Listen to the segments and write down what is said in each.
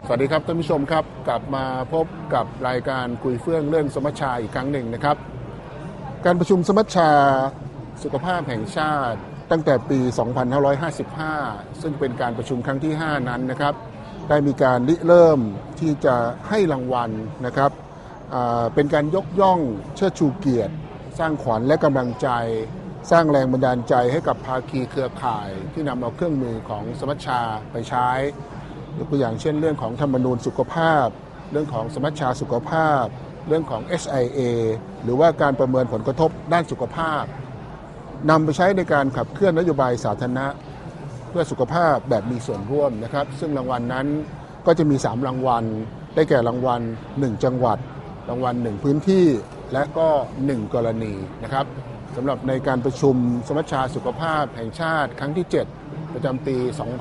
สวัสดีครับท่านผู้ชมครับกลับมาพบกับรายการคุยเฟื่องเรื่องสมัชชาอีกครั้งหนึ่งนะครับการประชุมสมัชชาสุขภาพแห่งชาติตั้งแต่ปี 2555 ซึ่งเป็นการประชุมครั้งที่ 5 นั้นนะครับได้มีการริเริ่มที่จะให้รางวัลนะครับเป็นการยกย่องเชิดชูเกียรติสร้างขวัญและกำลังใจสร้างแรงบันดาลใจให้กับภาคีเครือข่ายที่นำเอาเครื่องมือของสมัชชาไปใช้ยกตัวอย่างเช่นเรื่องของธรรมนูญสุขภาพเรื่องของสมัชชาสุขภาพเรื่องของ SIA หรือว่าการประเมินผลกระทบด้านสุขภาพนำไปใช้ในการขับเคลื่อนนโยบายสาธารณะเพื่อสุขภาพแบบมีส่วนร่วมนะครับซึ่งรางวัลนั้นก็จะมี3รางวัลได้แก่รางวัล1จังหวัดรางวัล1พื้นที่และก็1กรณีนะครับสำหรับในการประชุมสมัชชาสุขภาพแห่งชาติครั้งที่7ประจำปี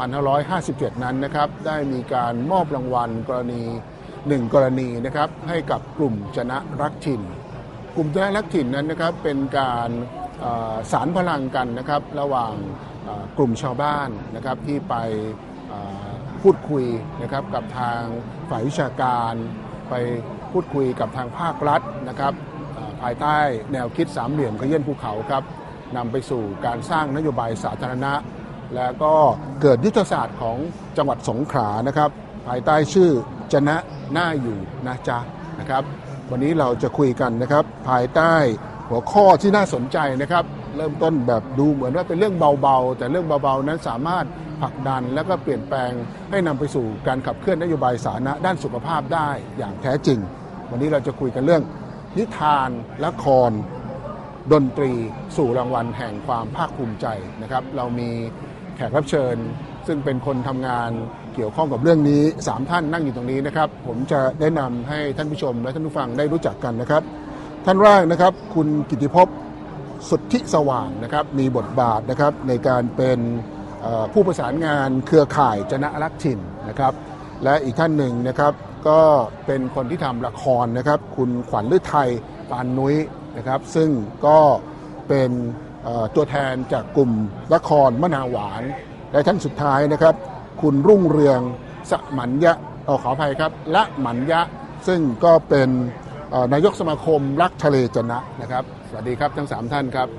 2557 นั้นนะครับได้มีการมอบรางวัลกรณี1กรณีนะครับให้กับกลุ่มจนะรักถิ่นกลุ่มจนะรักถิ่นนั้นนะครับเป็นการสานพลังกันนะครับระหว่างกลุ่มชาวบ้านนะครับที่ไปพูดคุยนะครับกับทางฝ่ายวิชาการไปพูดคุยกับทางภาครัฐนะครับภายใต้แนวคิดสามเหลี่ยมขยื่นภูเขาครับนำไปสู่การสร้างนโยบายสาธารณะและก็เกิดยุทธศาสตร์ของจังหวัดสงขลานะครับภายใต้ชื่อจนะน่าอยู่นะจ๊ะนะครับวันนี้เราจะคุยกันนะครับภายใต้หัวข้อที่น่าสนใจนะครับเริ่มต้นแบบดูเหมือนว่าเป็นเรื่องเบาๆแต่เรื่องเบาๆนั้นสามารถผลักดันและก็เปลี่ยนแปลงให้นำไปสู่การขับเคลื่อนนโยบายสาธารณะด้านสุขภาพได้อย่างแท้จริงวันนี้เราจะคุยกันเรื่องนิทานละครดนตรีสู่รางวัลแห่งความภาคภูมิใจนะครับเรามีแขกรับเชิญซึ่งเป็นคนทำงานเกี่ยวข้องกับเรื่องนี้3ท่านนั่งอยู่ตรงนี้นะครับผมจะแนะนำให้ท่านผู้ชมและท่านผู้ฟังได้รู้จักกันนะครับท่านแรกนะครับคุณกิติภพสุทธิสว่างนะครับมีบทบาทนะครับในการเป็นผู้ประสานงานเครือข่ายจนะรักถิ่นนะครับและอีกท่านหนึ่งนะครับก็เป็นคนที่ทำละครนะครับคุณขวัญฤทัยปานนุ้ยนะครับซึ่งก็เป็นตัวแทนจากกลุ่มละครมะนาวหวานและท่านสุดท้ายนะครับคุณรุ่งเรืองสมัญญะขออภัยครับละหมัญญะซึ่งก็เป็นนายกสมาคมรักทะเลจนะนะครับสวัสดีครับทั้ง3ท่านครับ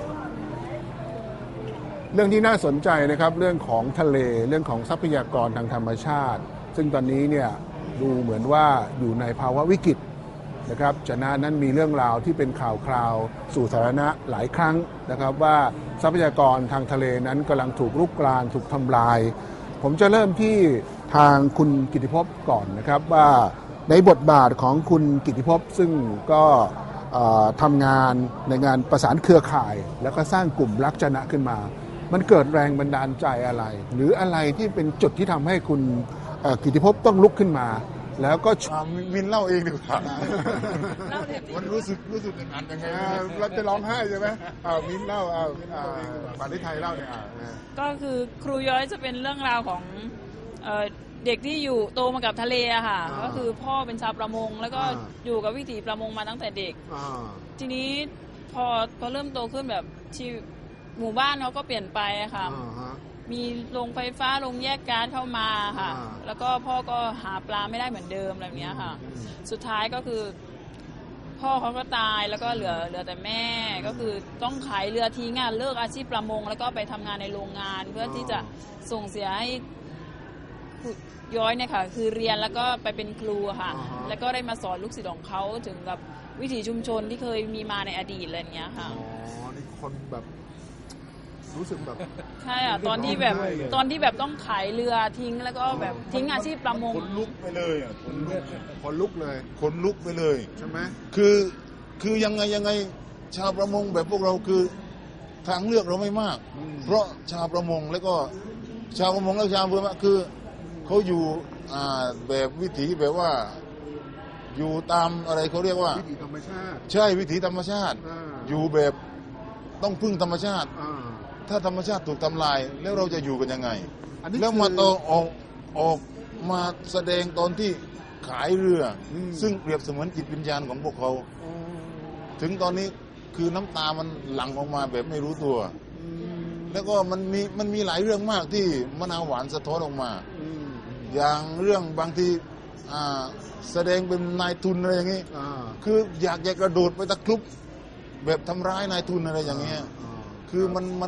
เรื่องที่น่าสนใจนะครับเรื่องของทะเลเรื่องของทรัพยากรทางธรรมชาติซึ่งตอนนี้เนี่ยดูเหมือนว่าอยู่ในภาวะวิกฤตนะครับจนะนั้นมีเรื่องราวที่เป็นข่าวคราวสู่สาธารณะหลายครั้งนะครับว่าทรัพยากรทางทะเลนั้นกำลังถูกรุกรานถูกทำลายผมจะเริ่มที่ทางคุณกิติภพก่อนนะครับว่าในบทบาทของคุณกิติภพซึ่งก็ทำงานในงานประสานเครือข่ายแล้วก็สร้างกลุ่มรักจนะขึ้นมามันเกิดแรงบันดาลใจอะไรหรืออะไรที่เป็นจุดที่ทำให้คุณกิติภพต้องลุกขึ้นมาแล้วก็มินเล่าเองดีกว่ามันรู้สึกอย่างนั้นยังไงเราจะร้องไห้ใช่ไหมมินเล่าปานิไทยเล่าเนี่ยก็คือครูย้อยจะเป็นเรื่องราวของเด็กที่อยู่โตมากับทะเลอะค่ะก็คือพ่อเป็นชาวประมงแล้วก็อยู่กับวิถีประมงมาตั้งแต่เด็กทีนี้พอเริ่มโตขึ้นแบบที่หมู่บ้านเขาก็เปลี่ยนไปอะค่ะมีโรงไฟฟ้าโรงแยกก๊าซเข้ามาค่ะแล้วก็พ่อก็หาปลาไม่ได้เหมือนเดิมอะไรแบบนี้ค่ะสุดท้ายก็คือพ่อเขาก็ตายแล้วก็เหลือแต่แม่ก็คือต้องขายเรือทิ้งงานเลิกอาชีพประมงแล้วก็ไปทำงานในโรงงานเพื่อที่จะส่งเสียให้ย้อยเนี่ยค่ะคือเรียนแล้วก็ไปเป็นครูค่ะแล้วก็ได้มาสอนลูกศิษย์ของเขาถึงกับวิถีชุมชนที่เคยมีมาในอดีตอะไรอย่างเงี้ยค่ะอ๋อนี่คนแบบรู้สึกแบบใช่อ่ะตอนที่แบบต้องขายเรือทิ้งแล้วก็แบบทิ้งอาชีพประมงคนลุกไปเลยอ่ะคนลุกเลยไปเลยใช่ไหมคือยังไงชาวประมงแบบพวกเราคือทางเลือกเราไม่มากเพราะชาวประมงแล้วชาวอำเภอคือเขาอยู่แบบวิถีแบบว่าอยู่ตามอะไรเขาเรียกว่าวิถีธรรมชาติใช่วิถีธรรมชาติอยู่แบบต้องพึ่งธรรมชาติถ้าธรรมชาติถูกทำลายแล้วเราจะอยู่กันยังไงแล้วมาตอนออกมาแสดงตอนที่ขายเรือซึ่งเปรียบเสมือนจิตวิญญาณของพวกเขาถึงตอนนี้คือน้ำตามันหลั่งออกมาแบบไม่รู้ตัวแล้วก็มันมีหลายเรื่องมากที่มะนาวหวานสะท้อนออกมาอย่างเรื่องบางทีแสดงเป็นนายทุนอะไรอย่างนี้คืออยากจะกระโดดไปตะครุบแบบทำร้ายนายทุนอะไรอย่างเงี้ยคือ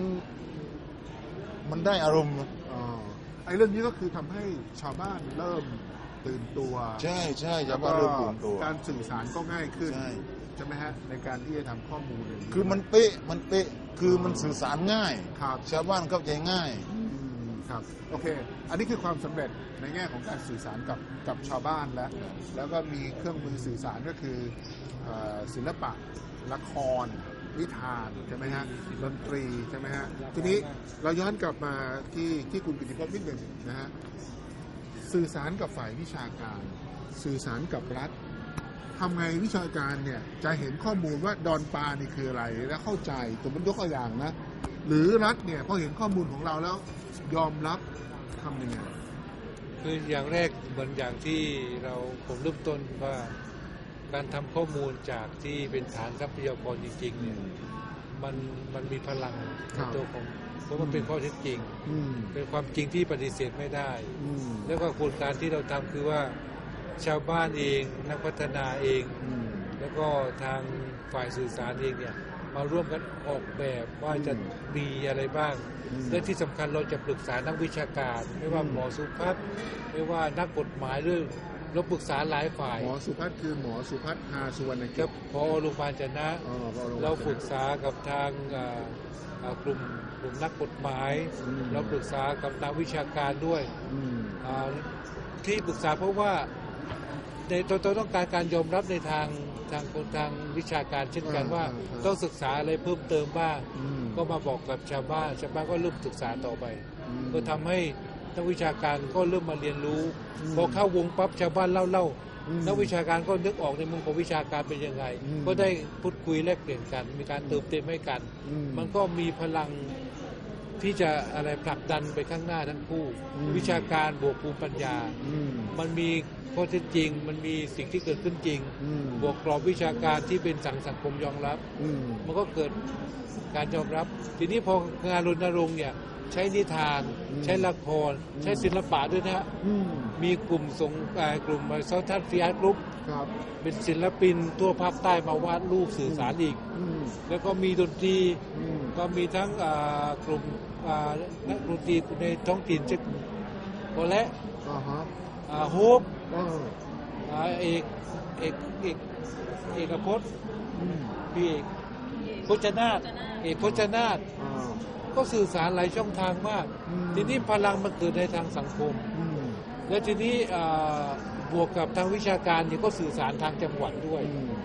มันได้อารมณ์ไอ้เรื่องนี้ก็คือทำให้ชาวบ้านเริ่มตื่นตัวใช่ใช่ชาวบ้านเริ่มตื่นตัวการสื่อสารก็ง่ายขึ้นใช่ไหมฮะในการที่จะทำข้อมูลคือมันเป๊ะคือมันสื่อสารง่ายชาวบ้านเข้าใจง่ายครับโอเคอันนี้คือความสำเร็จในแง่ของการสื่อสารกับชาวบ้านแล้วก็มีเครื่องมือสื่อสารก็คือศิลปะละครนิทานใช่ไหมฮะดนตรีใช่ไหมฮะทีนี้เราย้อนกลับมาที่คุณกิติภพนิดหนึ่งนะฮะสื่อสารกับฝ่ายวิชาการสื่อสารกับรัฐทำไงวิชาการเนี่ยจะเห็นข้อมูลว่าดอนปลานี่คืออะไรแล้วเข้าใจสมมติยกตัวอย่างนะหรือรัฐเนี่ยพอเห็นข้อมูลของเราแล้วยอมรับทำยังไงคืออย่างแรกเหมือนอย่างที่ผมเริ่มต้นว่าการทำข้อมูลจากที่เป็นฐานทรัพยากรจริงๆเนี่ยมันมีพลังในตัวของเพราะมันเป็นข้อเท็จจริงเป็นความจริงที่ปฏิเสธไม่ได้แล้วก็โครงการที่เราทำคือว่าชาวบ้านเองนักพัฒนาเองแล้วก็ทางฝ่ายสื่อสารเองเนี่ยมาร่วมกันออกแบบว่าจะมีอะไรบ้างและที่สำคัญเราจะปรึกษานักวิชาการไม่ว่าหมอสุพัฒน์ไม่ว่านักกฎหมายเรื่องเราปรึกษาหลายฝ่ายหมอสุพัฒน์คือหมอสุพัฒน์ หาสุวรรณกิจพอโรงพยาบาลจะนะเราปรึกษากับทางกลุ่มนักกฎหมายเราปรึกษากับนักวิชาการด้วยที่ปรึกษาเพราะว่าในตัวต้องการยอมรับในทางวิชาการเช่นกันว่าต้องศึกษาอะไรเพิ่มเติมบ้างก็มาบอกกับชาวบ้านก็เริ่มศึกษาต่อไปก็ทำให้นักวิชาการก็เริ่มมาเรียนรู้พอเข้าวงปั๊บชาวบ้านเล่านักวิชาการก็นึกออกในมุมของวิชาการเป็นยังไงก็ได้พูดคุยแลกเปลี่ยนกันมีการเติมเต็มให้กันมันก็มีพลังที่จะอะไรผลักดันไปข้างหน้าทั้งคู่วิชาการบวกภูมิปัญญามันมีข้อเท็จจริงมันมีสิ่งที่เกิดขึ้นจริงบวกกรอบวิชาการที่เป็นสังคมยอมรับมันก็เกิดการยอมรับทีนี้พองานรณรงค์เนี่ยใช้นิทานใช้ละครใช้ศิลปะด้วยนะฮะมีกลุ่มกลุ่มซอทัศน์ฟิอาร์ตกรุ๊ปเป็นศิลปินทั่วภาคใต้มาวาดรูปสื่อสารอีกแล้วก็มีดนตรีก็มีทั้งกลุ่มนักดนตรีในท้องถิ่นเช่นโอและโฮปเอกพจน์พี่เอกพจนาถเอกพจนาถก็สื่อสารหลายช่องทางมากทีนี้พลังมันเกิดในทางสังคมและทีนี้บวกกับทางวิชาการเนี่ยก็สื่อสารทางจังหวัดด้วย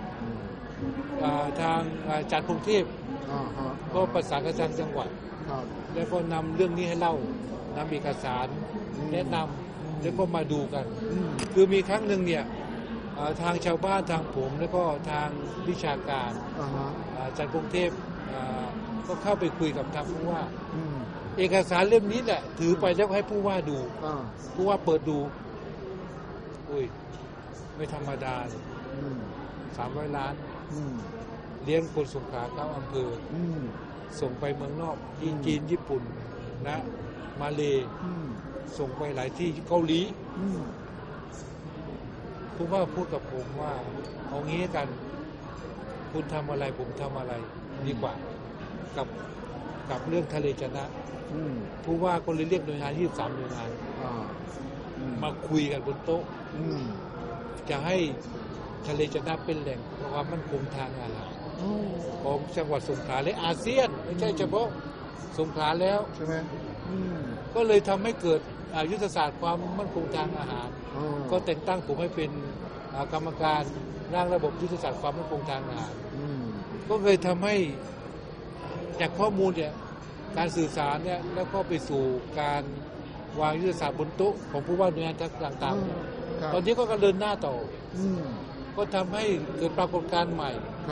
ทางอาจารย์กรุงเทพก็ประสานกับทางจังหวัดแล้วก็นำเรื่องนี้ให้เล่านำเอกสารแนะนำแล้วก็มาดูกันคือมีครั้งหนึ่งเนี่ยทางชาวบ้านทางผมแล้วก็ทางวิชาการอาจารย์กรุงเทพก็เข้าไปคุยกับทางผู้ว่าเอกสารเล่มนี้แหละถือไปแล้วให้ผู้ว่าดูผู้ว่าเปิดดูอุ้ยไม่ธรรมดาเลย300 ล้านเลี้ยงคนสงขลา9 อำเภอส่งไปเมืองนอกที่จีนญี่ปุ่นนะมาเลส่งไปหลายที่เกาหลีผู้ว่าพูดกับผมว่าเอางี้กันคุณทำอะไรผมทำอะไรดีกว่ากับเรื่องทะเลจะนะผู้ว่าก็เลยเรียกหน่วยงาน23 หน่วยงานมาคุยกันบนโต๊ะจะให้ทะเลจะนะเป็นแหล่งความมั่นคงทางอาหารของจังหวัดสงขลาและอาเซียนไม่ใช่เฉพาะสงขลาแล้วใช่ไหมก็เลยทำให้เกิดยุทธศาสตร์ความมั่นคงทางอาหารก็แต่งตั้งผมให้เป็นกรรมการร่างระบบยุทธศาสตร์ความมั่นคงทางอาหารก็เลยทำให้จากข้อมูลเนี่ยการสื่อสารเนี่ยแล้วก็ไปสู่การวางยุทธศาสตร์บนโต๊ะของผู้ว่าหน่วยงานต่างๆตอนนี้ก็กำลังเดินหน้าต่อก็ทำให้เกิดปรากฏการณ์ใหม่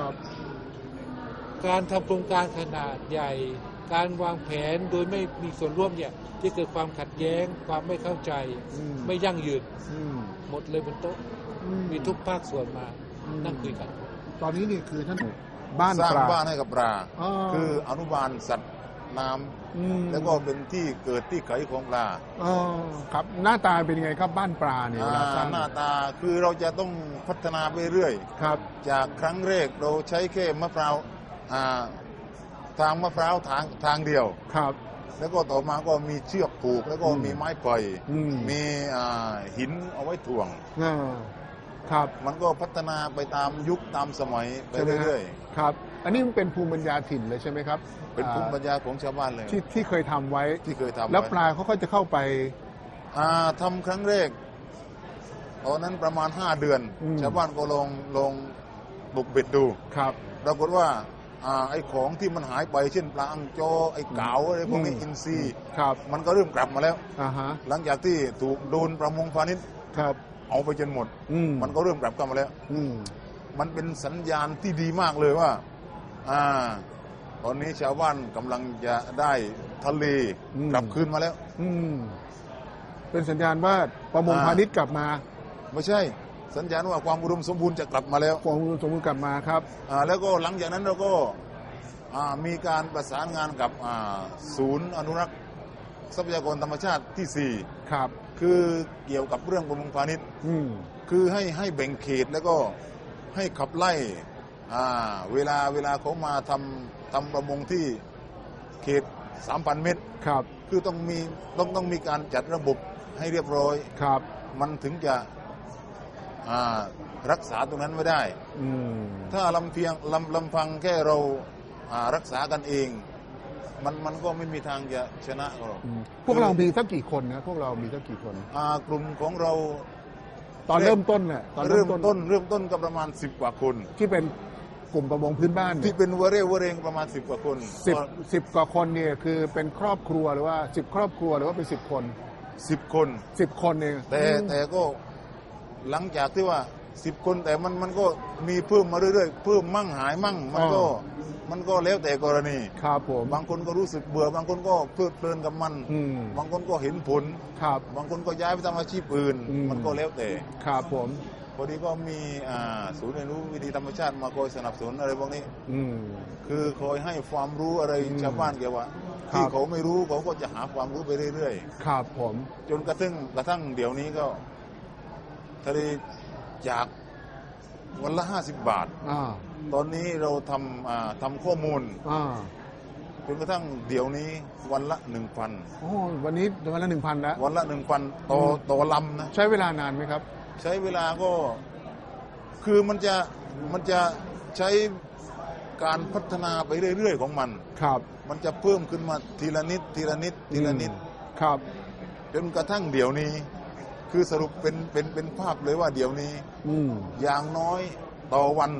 การทำโครงการขนาดใหญ่การวางแผนโดยไม่มีส่วนร่วมเนี่ยที่เกิดความขัดแย้งความไม่เข้าใจไม่ยั่งยืนหมดเลยบนโต๊ะมีทุกภาคส่วนมานั่งคุยกันตอนนี้นี่คือท่านสร้างบ้านให้กับปลาคืออนุบาลสัตว์น้ำแล้วก็เป็นที่เกิดที่ไขของปลาครับหน้าตาเป็นยังไงครับบ้านปลาเนี่ยหน้าตาคือเราจะต้องพัฒนาไปเรื่อยครับจากครั้งแรกเราใช้แค่มะพร้าวทางมะพร้าวทางเดียวครับแล้วก็ต่อมาก็มีเชือกผูกแล้วก็มีไม้ไผ่มีหินเอาไว้ถ่วงครับมันก็พัฒนาไปตามยุคตามสมัยไปเรื่อยๆครับอันนี้มันเป็นภูมิปัญญาถิ่นเลยใช่ไหมครับเป็นภูมิปัญญาของชาวบ้านเลยที่เคยทำไว้ที่เคยทำแล้วปลาเขาก็จะเข้าไปทำครั้งแรกตอนนั้นประมาณ5 เดือนชาวบ้านก็ลงบุกเบ็ดดูครับปรากฏว่าไอ้ของที่มันหายไปเช่นปลาอังโจไอ้เก๋าอะไรพวกนี้อินทรีย์มันก็เริ่มกลับมาแล้วหลังจากที่ถูกโดนประมงพาณิชย์เอาไปจนหมดมันก็เริ่มกลับมาแล้วมันเป็นสัญญาณที่ดีมากเลยว่าตอนนี้ชาวบ้านกำลังจะได้ทะเลกลับคืนมาแล้วเป็นสัญญาณว่าประมงพาณิชย์กลับมาไม่ใช่สัญญาณว่าความอุดมสมบูรณ์จะกลับมาแล้วความอุดมสมบูรณ์กลับมาครับแล้วก็หลังจากนั้นเราก็มีการประสานงานกับศูนย์อนุรักษ์ทรัพยากรธรรมชาติที่4 ครับคือเกี่ยวกับเรื่องประมงพาณิชย์คือให้แบ่งเขตแล้วก็ให้ขับไล่เวลาเขามาทำประมงที่เขต 3,000 เมตรครับคือต้องมีการจัดระบบให้เรียบร้อยครับมันถึงจะรักษาตรงนั้นไม่ได้ถ้าลำพังแค่เรารักษากันเองมันก็ไม่มีทางจะชนะหรอกพวกเรามีสักกี่คนนะพวกเรามีสักกี่คนกลุ่มของเราตอนเริ่มต้นเนี่ยเริ่มต้นก็ประมาณ10 กว่าคนที่เป็นกลุ่มประมงพื้นบ้านที่เป็นวเรงประมาณ10 กว่าคน 10 กว่าคนเนี่ยคือเป็นครอบครัวหรือว่า10 ครอบครัวหรือว่าเป็น10 คน 10 คน 10 คนเองแต่ก็หลังจากที่ว่า10 คนแต่มันก็มีเพิ่มมาเรื่อยๆเพิ่มมั่งหายมั่งมันก็แล้วแต่กรณีครับผมบางคนก็รู้สึกเบื่อบางคนก็เพลิดเพลินกับมันบางคนก็เห็นผลครับบางคนก็ย้ายไปทำอาชีพอื่นมันก็แล้วแต่ครับผมพอดีก็มีศูนย์เรียนรู้วิธีธรรมชาติมาคอยสนับสนุนอะไรพวกนี้คือคอยให้ความรู้อะไรชาวบ้านเกี่ยวกับที่เขาไม่รู้เขาก็จะหาความรู้ไปเรื่อยๆครับผมจนกระทั่งเดี๋ยวนี้ก็ทะเลจากวันละ50 บาทตอนนี้เราทำข้อมูลจนกระทั่งเดี๋ยวนี้วันละ 1,000 โอ้วันนี้วันละ 1,000 แล้ววันละ 1,000 ต่อลำนะใช้เวลานานไหมครับใช้เวลาก็คือมันจะใช้การพัฒนาไปเรื่อยๆของมันครับมันจะเพิ่มขึ้นมาทีละนิดครับจนกระทั่งเดี๋ยวนี้คือสรุปเป็นภาพเลยว่าเดี๋ยวนี้อย่างน้อยต่อวัน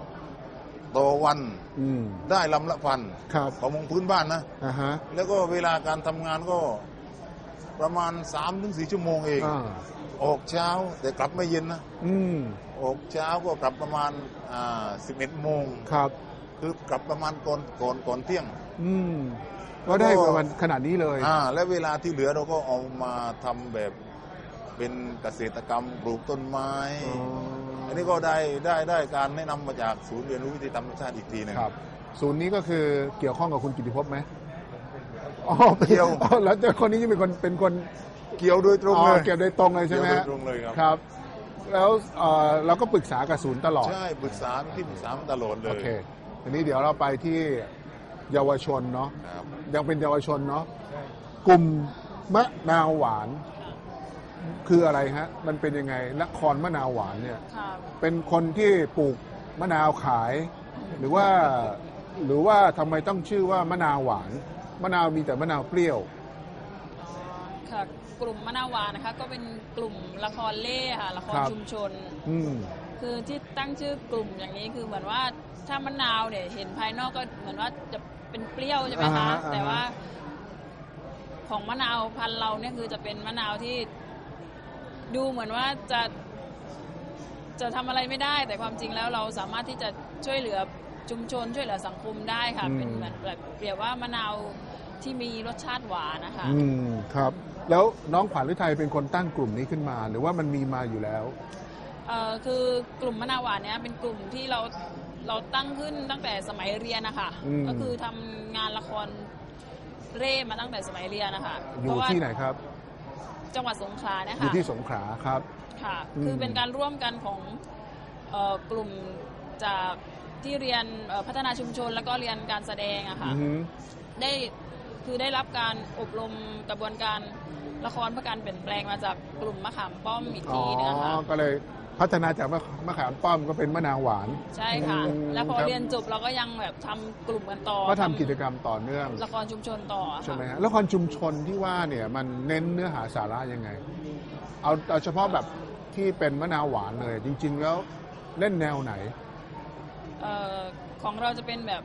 ได้ลำละ1,000ประมงพื้นบ้านนะแล้วก็เวลาการทำงานก็ประมาณ 3-4 ชั่วโมงเองออกเช้าแต่กลับไม่เย็นนะออกเช้าก็กลับประมาณ11 โมงครับคือกลับประมาณก่อนเที่ยงก็ได้ประมาณขนาดนี้เลยและเวลาที่เหลือเราก็เอามาทำแบบเป็นเกษตรกรรมปลูกต้นไม้อันนี้ก็ได้การแนะนำมาจากศูนย์เรียนรู้วิธีธรรมชาติอีกทีนึงครับศูนย์นี้ก็คือเกี่ยวข้องกับคุณกิติภพไหมเกี่ยวแล้วเจ้าคนนี้เป็นคนเกี่ยวโดยตรงเลยเกี่ยวโดยตรงเลยใช่ไหมเกี่ยวโดยตรงเลยครับแล้วเราก็ปรึกษากับศูนย์ตลอดใช่ปรึกษาตลอดเลยโอเคทีนี้เดี๋ยวเราไปที่เยาวชนเนาะยังเป็นเยาวชนเนาะกลุ่มมะนาวหวานคืออะไรฮะมันเป็นยังไงนครมะนาวหวานเนี่ยเป็นคนที่ปลูกมะนาวขายหรือว่าทำไมต้องชื่อว่ามะนาวหวานมะนาวมีแต่มะนาวเปรี้ยวค่ะกลุ่มมะนาวหวานนะคะก็เป็นกลุ่มละครเล่ค่ะละครชุมชนคือที่ตั้งชื่อกลุ่มอย่างนี้คือเหมือนว่าถ้ามะนาวเนี่ยเห็นภายนอกก็เหมือนว่าจะเป็นเปรี้ยวใช่ไหมคะแต่ว่าของมะนาวพันธุ์เราเนี่ยคือจะเป็นมะนาวที่ดูเหมือนว่าจะทำอะไรไม่ได้แต่ความจริงแล้วเราสามารถที่จะช่วยเหลือชุมชนช่วยเหลือสังคมได้ค่ะเป็นเหมือนแบบเปรียบว่ามะนาวที่มีรสชาติหวานนะคะครับแล้วน้องขวัญฤทัยเป็นคนตั้งกลุ่มนี้ขึ้นมาหรือว่ามันมีมาอยู่แล้วคือกลุ่มมะนาวหวานเนี่ยเป็นกลุ่มที่เราตั้งขึ้นตั้งแต่สมัยเรียนนะคะก็คือทำงานละครเร่มาตั้งแต่สมัยเรียนนะคะอยู่ที่ไหนครับจังหวัดสงขลาเนี่ยอยู่ค่ะที่สงขลาครับค่ะ คือเป็นการร่วมกันของกลุ่มจากที่เรียนพัฒนาชุมชนแล้วก็เรียนการแสดงอะค่ะได้รับการอบรมกระบวนการละครเพื่อการเปลี่ยนแปลงมาจากกลุ่มมะขามป้อมอีกทีนึงค่ะก็เลยพัฒนาจากมะขามป้อมก็เป็นมะนาวหวานใช่ค่ะแล้วพอเรียนจบเราก็ยังแบบทำกลุ่มกันต่อก็ทำกิจกรรมต่อเนื่องละครชุมชนต่อใช่ไหมฮะละครชุมชนที่ว่าเนี่ยมันเน้นเนื้อหาสาระยังไงเอาเฉพาะแบบที่เป็นมะนาวหวานเลยจริงๆแล้วเล่นแนวไหนของเราจะเป็นแบบ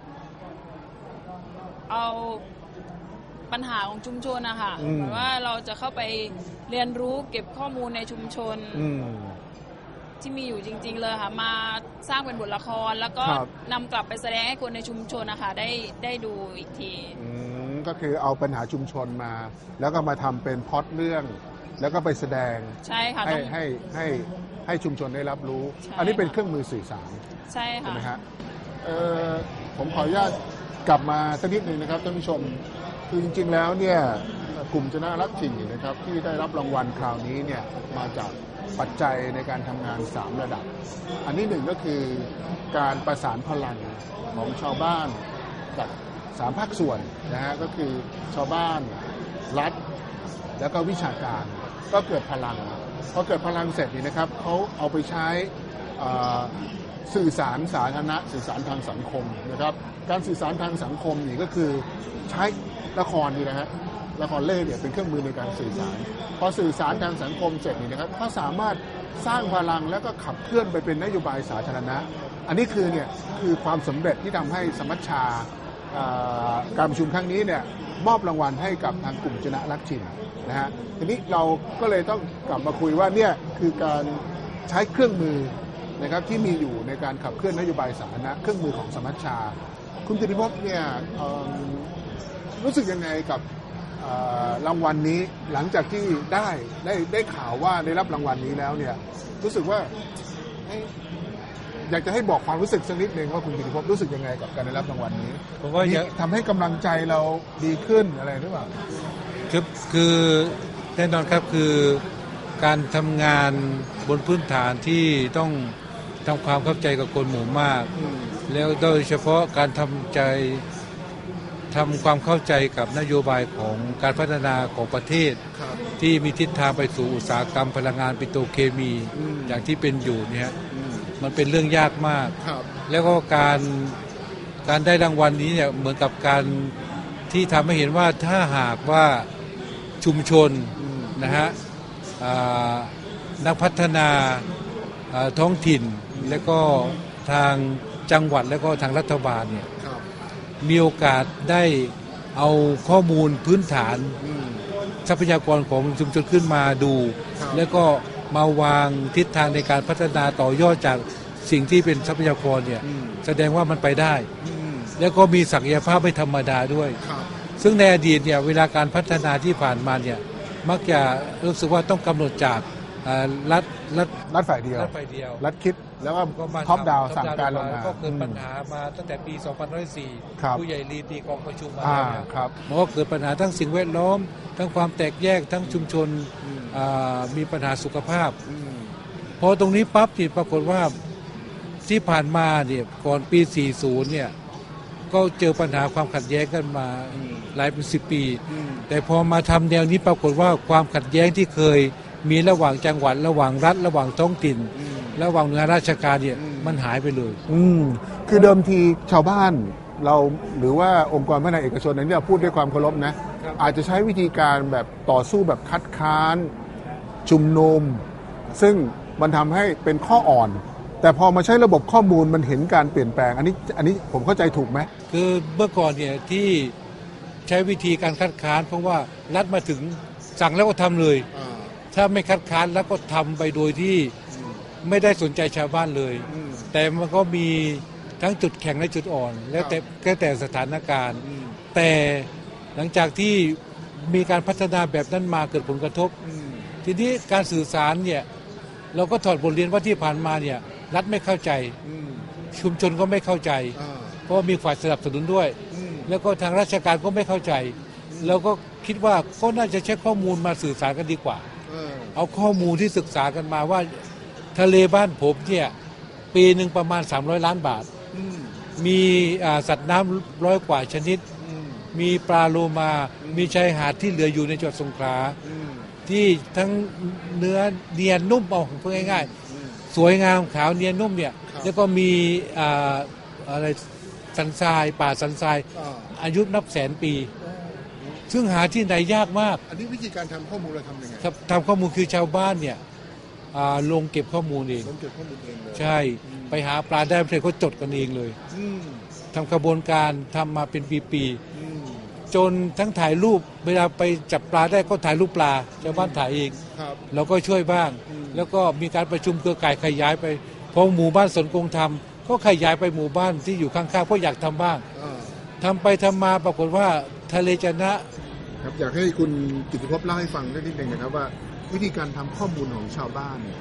เอาปัญหาของชุมชนนะคะหมายว่าเราจะเข้าไปเรียนรู้เก็บข้อมูลในชุมชนที่มีอยู่จริงๆเลยค่ะมาสร้างเป็นบทละครแล้วก็นำกลับไปแสดงให้คนในชุมชนนะคะได้ดูอีกทีก็คือเอาปัญหาชุมชนมาแล้วก็มาทำเป็นพล็อตเรื่องแล้วก็ไปแสดงใช่ค่ะให้ชุมชนได้รับรู้อันนี้เป็นเครื่องมือสื่อสารใช่ค่ะใช่ไหมฮะผมขออนุญาตกลับมาสักนิดหนึ่งนะครับท่านผู้ชมคือจริงๆแล้วเนี่ยกลุ่มจนะรักถิ่นนะครับที่ได้รับรางวัลคราวนี้เนี่ยมาจากปัจจัยในการทำงาน3ระดับอันนี้หนึ่งก็คือการประสานพลังของชาวบ้านกับ3ภาคส่วนนะฮะก็คือชาวบ้านรัฐแล้วก็วิชาการก็เกิดพลังพอเกิดพลังเสร็จนี่นะครับเขาเอาไปใช้สื่อสารสาธารณะสื่อสารทางสังคมนะครับการสื่อสารทางสังคมนี่ก็คือใช้ละครนี่นะฮะละครเล่เนี่ยเป็นเครื่องมือในการสื่อสารพอสื่อสารทางสังคมเสร็จนี่นะครับเขาสามารถสร้างพลังแล้วก็ขับเคลื่อนไปเป็นนโยบายสาธารณะอันนี้คือความสำเร็จที่ทำให้สมัชชาการประชุมครั้งนี้เนี่ยมอบรางวัลให้กับทางกลุ่มจนะรักถิ่นนะฮะทีนี้เราก็เลยต้องกลับมาคุยว่าเนี่ยคือการใช้เครื่องมือนะครับที่มีอยู่ในการขับเคลื่อนนโยบายสาธารณะเครื่องมือของสมัชชาคุณกิติภพเนี่ยรู้สึกยังไงกับรางวัลนี้หลังจากที่ได้ข่าวว่าได้รับรางวัลนี้แล้วเนี่ยรู้สึกว่าอยากจะให้บอกความรู้สึกสักนิดนึงว่าคุณกิติภพรู้สึกยังไงกับการได้รับรางวัลนี้ผมว่าทำให้กำลังใจเราดีขึ้นอะไรหรือเปล่าคือแน่นอนครับคือการทำงานบนพื้นฐานที่ต้องทำความเข้าใจกับคนหมู่มากแล้วโดยเฉพาะการทำความเข้าใจกับนโยบายของการพัฒนาของประเทศที่มีทิศทางไปสู่อุตสาหกรรมพลังงานปิโตรเคมีอย่างที่เป็นอยู่เนี่ยมันเป็นเรื่องยากมากแล้วก็การได้รางวัลนี้เนี่ยเหมือนกับการที่ทำให้เห็นว่าถ้าหากว่าชุมชนนะฮะนักพัฒนาท้องถิ่นและก็ทางจังหวัดและก็ทางรัฐบาลเนี่ยมีโอกาสได้เอาข้อมูลพื้นฐานทรัพยากรของชุมชนขึ้นมาดูแล้วก็มาวางทิศทางในการพัฒนาต่อยอดจากสิ่งที่เป็นทรัพยากรเนี่ยแสดงว่ามันไปได้แล้วก็มีศักยภาพไม่ธรรมดาด้วยซึ่งในอดีตเนี่ยเวลาการพัฒนาที่ผ่านมาเนี่ยมักจะรู้สึกว่าต้องกำหนดจากรัฐฝ่ายเดียวรัฐคิดแล้วก็ท็อปดาวสั่งการลงมาก็เกิดปัญหามาตั้งแต่ปี 2004 ผู้ใหญ่ลีตีกองประชุมมาครับมันก็เกิดปัญหาทั้งสิ่งแวดล้อมทั้งความแตกแยกทั้งชุมชนมีปัญหาสุขภาพพอตรงนี้ปั๊บที่ปรากฏว่าที่ผ่านมาเนี่ยก่อนปี 40 เนี่ยก็เจอปัญหาความขัดแย้งกันมาหลายเป็น10 ปีแต่พอมาทำแนวนี้ปรากฏว่าความขัดแย้งที่เคยมีระหว่างจังหวัดระหว่างรัฐระหว่างท้องถิ่นระหว่างหน่วยงานราชการเนี่ยมันหายไปเลยคือเดิมทีชาวบ้านเราหรือว่าองค์กรภาคเอกชนนั้นเนี่ยพูดด้วยความเคารพนะอาจจะใช้วิธีการแบบต่อสู้แบบคัดค้านชุมนุมซึ่งมันทำให้เป็นข้ออ่อนแต่พอมาใช้ระบบข้อมูลมันเห็นการเปลี่ยนแปลงอันนี้ผมเข้าใจถูกไหมคือเมื่อก่อนเนี่ยที่ใช้วิธีการคัดค้านเพราะว่ารัฐมาถึงสั่งแล้วก็ทำเลยถ้าไม่คัดค้านแล้วก็ทำไปโดยที่ไม่ได้สนใจชาวบ้านเลยแต่มันก็มีทั้งจุดแข็งและจุดอ่อนแล้วแต่สถานการณ์แต่หลังจากที่มีการพัฒนาแบบนั้นมาเกิดผลกระทบทีนี้การสื่อสารเนี่ยเราก็ถอดบทเรียนว่าที่ผ่านมาเนี่ยรัฐไม่เข้าใจชุมชนก็ไม่เข้าใจเพราะมีฝ่ายสนับสนุนด้วยแล้วก็ทางราชการก็ไม่เข้าใจเราก็คิดว่าก็น่าจะใช้ข้อมูลมาสื่อสารกันดีกว่าเอาข้อมูลที่ศึกษากันมาว่าทะเลบ้านผมเนี่ยปีหนึ่งประมาณ300 ล้านบาทมีสัตว์น้ำ100 กว่าชนิดมีปลาโลมามีชายหาดที่เหลืออยู่ในจังหวัดสงขลาที่ทั้งเนื้อเนียนนุ่มเอาพูดง่ายๆสวยงามขาวเนียนนุ่มเนี่ยแล้วก็มีอะไรสันทรายป่าสันทรายอายุนับแสนปีซึ่งหาที่ไหนยากมากอันนี้วิธีการทำข้อมูลเราทำยังไงทำข้อมูลคือชาวบ้านเนี่ยลงเก็บข้อมูลเองใช่ไปหาปลาได้เขาจดกันเองเลยทำกระบวนการทำมาเป็นปีๆจนทั้งถ่ายรูปเวลาไปจับปลาได้ก็ถ่ายรูปปลาชาวบ้านถ่ายเองเราก็ช่วยบ้างแล้วก็มีการประชุมเครือข่ายขยายไปพอหมู่บ้านสนกงทำก็ขยายไปหมู่บ้านที่อยู่ข้างๆเพราะอยากทำบ้างทำไปทำมาปรากฏว่าทะเลจะนะครับอยากให้คุณกิตติภพเล่าให้ฟังนิดนึงนะครับว่าวิธีการทำข้อมูลของชาวบ้านเนี่ย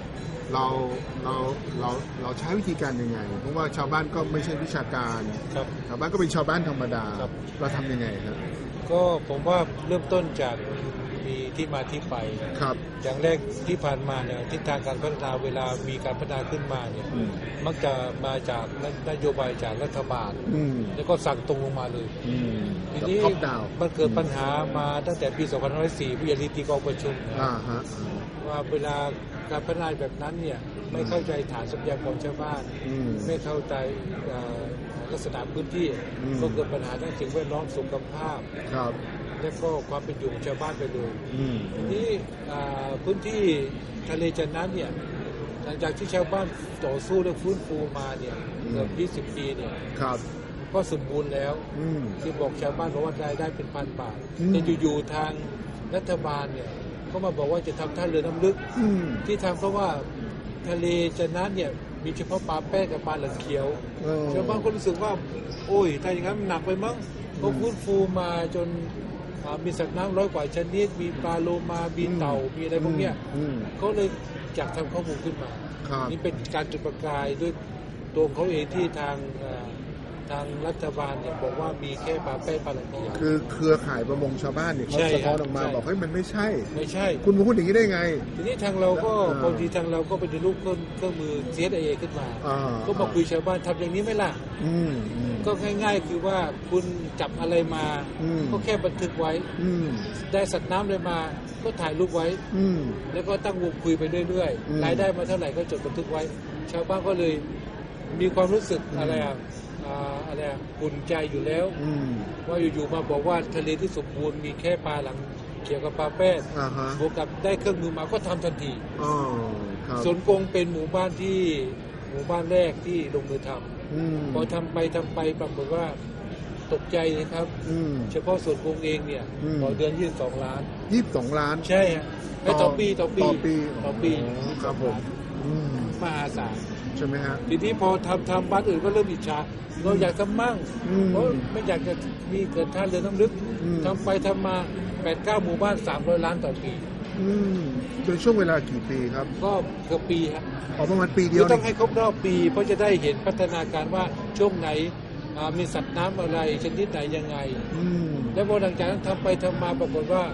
เราใช้วิธีการยังไงเพราะว่าชาวบ้านก็ไม่ใช่วิชาการชาวบ้านก็เป็นชาวบ้านธรรมดาเราทำยังไงครับก็ผมว่าเริ่มต้นจากมีที่มาที่ไปครับอย่างแรกที่ผ่านมาเนี่ยทิศทางการพัฒนาเวลามีการพัฒนาขึ้นมาเนี่ยมักจะมาจากนโยบายจากรัฐบาลแล้วก็สั่งตรงลงมาเลยทีนี้มันเกิดปัญหามาตั้งแต่ปี 2504 วิทยาลัยตีกองประชุมว่าเวลาการพัฒนาแบบนั้นเนี่ยไม่เข้าใจฐานทรัพยากรชาวบ้านไม่เข้าใจลักษณะพื้นที่ก็เกิดปัญหาทั้งสิ่งแวดล้อมสุขภาพและก็ความเป็นอยู่ของชาวบ้านไปเลยทีนี้พื้นที่ทะเลจันนั้นเนี่ยหลังจากที่ชาวบ้านต่อสู้และฟื้นฟูมาเนี่ยเกือบ20 ปีเนี่ยก็สมบูรณ์แล้วที่บอกชาวบ้านบอกว่ารายได้เป็นพันบาทแต่อยู่ๆทางรัฐบาลเนี่ยก็มาบอกว่าจะทำท่าเรือน้ำลึกที่ทำเพราะว่าทะเลจันนั้นเนี่ยมีเฉพาะปลาแป้กับปลาหลังเขียวชาวบ้านก็รู้สึกว่าโอ้ยถ้าอย่างนั้นหนักไปมั้งก็ฟื้นฟูมาจนมีสัตว์น้ำ100 กว่าชนิดมีปลาโลมามีเต่ามีอะไรพวกเนี้ยเขาเลยอยากทำข้อมูลขึ้นมานี่เป็นการจุดประกายด้วยตัวเขาเองที่ทางรัฐบาลเนี่ยบอกว่ามีแค่ปลาแป้ปลาหลังเขียวคือเครือข่ายประมงชาวบ้านเนี่ยเขาสะท้อนออกมาบอกเฮ้ยมันไม่ใช่คุณมาพูดอย่างนี้ได้ไงทีนี้ทางเราก็บางทีทางเราก็ไปดูรูปเครื่องมือ CSIA ขึ้นมาก็มาคุยชาวบ้านทำอย่างนี้ไหมล่ะก็ง่ายๆคือว่าคุณจับอะไรมาก็แค่บันทึกไว้ได้สัตว์น้ำอะไรมาก็ถ่ายรูปไว้แล้วก็ตั้งวงคุยไปเรื่อยๆรายได้มาเท่าไหร่ก็จดบันทึกไว้ชาวบ้านก็เลยมีความรู้สึกอะไรอุ่นใจอยู่แล้วว่าอยู่ๆมาบอกว่าทะเลที่สมบูรณ์มีแค่ปลาหลังเกี่ยวกับปลาแป้งบวกกับได้เครื่องมือมาก็ทำทันทีสวนกงเป็นหมู่บ้านแรกที่ลงมือทำพอทำไปปรากฏว่าตกใจนะครับเฉพาะสวนกงเองเนี่ยต่อเดือน22 ล้านใช่ฮะต่อปีครับผมมหาศาลใช่ไหมฮะทีนี้พอทำบ้านอื่นก็เริ่มอิจฉาเราอยากทำมั่งเพราะไม่อยากจะมีเกิดท่าเรือน้ำลึกทำไปทำมา 8-9 หมู่บ้าน300 ล้านต่อปีเป็นช่วงเวลากี่ปีครับก็เกือบปีครับประมาณปีเดียวต้องให้ครบรอบปีเพราะจะได้เห็นพัฒนาการว่าช่วงไหนมีสัตว์น้ำอะไรชนิดไหนยังไงแล้วพอหลังจากนั้นทำไปทำมาปรากฏว่า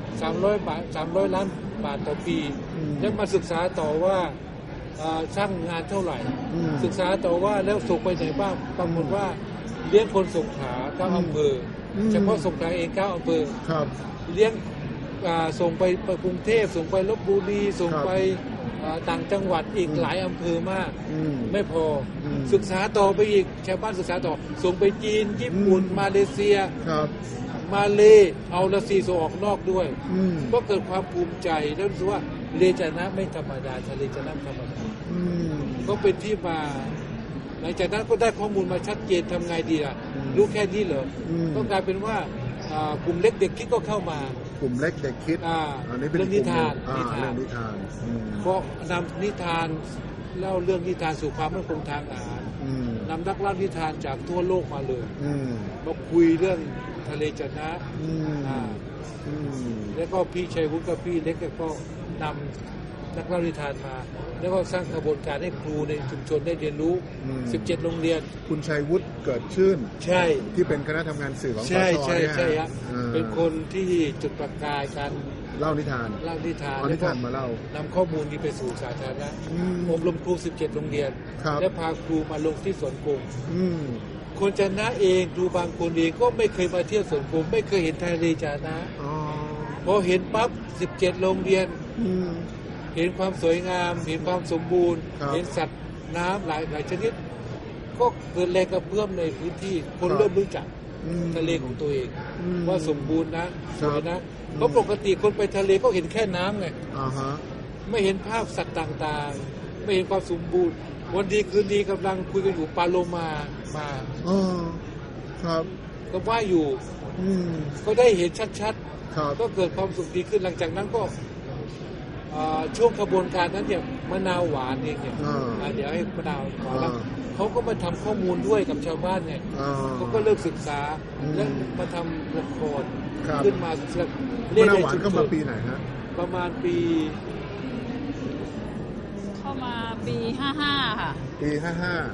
300 ล้านบาทต่อปีแล้วมาศึกษาต่อว่าสร้างงานเท่าไหร่ศึกษาต่อว่าแล้วส่งไปไหนบ้างปรากฏว่าเลี้ยงคนสงขลา9 อำเภอเฉพาะสงขลาเอง9 อำเภอเลี้ยงส่งไปกรุงเทพส่งไปลพบุรีส่งไปต่างจังหวัดอีกหลายอำเภอมากไม่พอศึกษาต่อไปอีกชาวบ้านศึกษาต่อส่งไปจีนญี่ปุ่นมาเลเซียมาเลเอาละซีส่งออกนอกด้วยก็เกิดความภูมิใจแล้วรู้สึกว่าทะเลจันนะไม่ธรรมดาทะเลจันนะธรรมดาก็เป็นที่มาหลังจากนั้นก็ได้ข้อมูลมาชัดเจนทำไงดีล่ะรู้แค่นี้เหรอก็กลายเป็นว่ากลุ่มเล็กเด็กคิดก็เข้ามากลุ่มเล็กเด็กคิดอันนี้เป็นเรื่องนิทานก็นำนิทานเล่าเรื่องนิทานสู่ความมั่นคงทางอาหารนำนักเล่านิทานจากทั่วโลกมาเลยมาคุยเรื่องทะเลจันนะแล้วก็พี่ชัยวุฒิกับพี่เล็กก็นำนักเล่านิทานมา แล้วก็สร้างกระบวนการให้ครูในชุมชนได้เรียนรู้ 17 โรงเรียนคุณชัยวุฒิเกิดชื่นใช่ที่เป็นคณะทำงานสื่อของสชใช่ฮะเป็นคนที่จุดประกายการเล่านิทานเอานิทานมาเล่านำข้อมูลนี้ไปสู่สาธารณะอบรมครู 17 โรงเรียนและพาครูมาลงที่สวนกุมคนจะนะเองครูบางคนเองก็ไม่เคยมาเที่ยวสวนกุมไม่เคยเห็นทะเลจะนะพอเห็นปั๊บ17 โรงเรียนเห็นความสวยงามเห็นความสมบูรณ์เห็นสัตว์น้ำหลายชนิดก็เกิดแรงกระเพื่อมในพื้นที่คนเริ่มรู้จักทะเลของตัวเองว่าสมบูรณ์นะสวยนะเพราะปกติคนไปทะเลก็เห็นแค่น้ำไงไม่เห็นภาพสัตว์ต่างๆไม่เห็นความสมบูรณ์วันดีคืนดีกำลังคุยกันอยู่ปลาโลมาครับก็ว่ายอยู่ก็ได้เห็นชัดๆก็เกิดความสุขดีขึ้นหลังจากนั้นก็ช่วงกระบวนการนั้นเนี่ยมะนาวหวานเองเนี่ยเดี๋ยวให้มะนาวหวานแล้วเขาก็มาทำข้อมูลด้วยกับชาวบ้านเนี่ยเขาก็เริ่มศึกษาและมาทำละครขึ้นมาเล่นในชุมชนเข้ามาปีไหนฮะประมาณปีเข้ามาปี55ค่ะปี55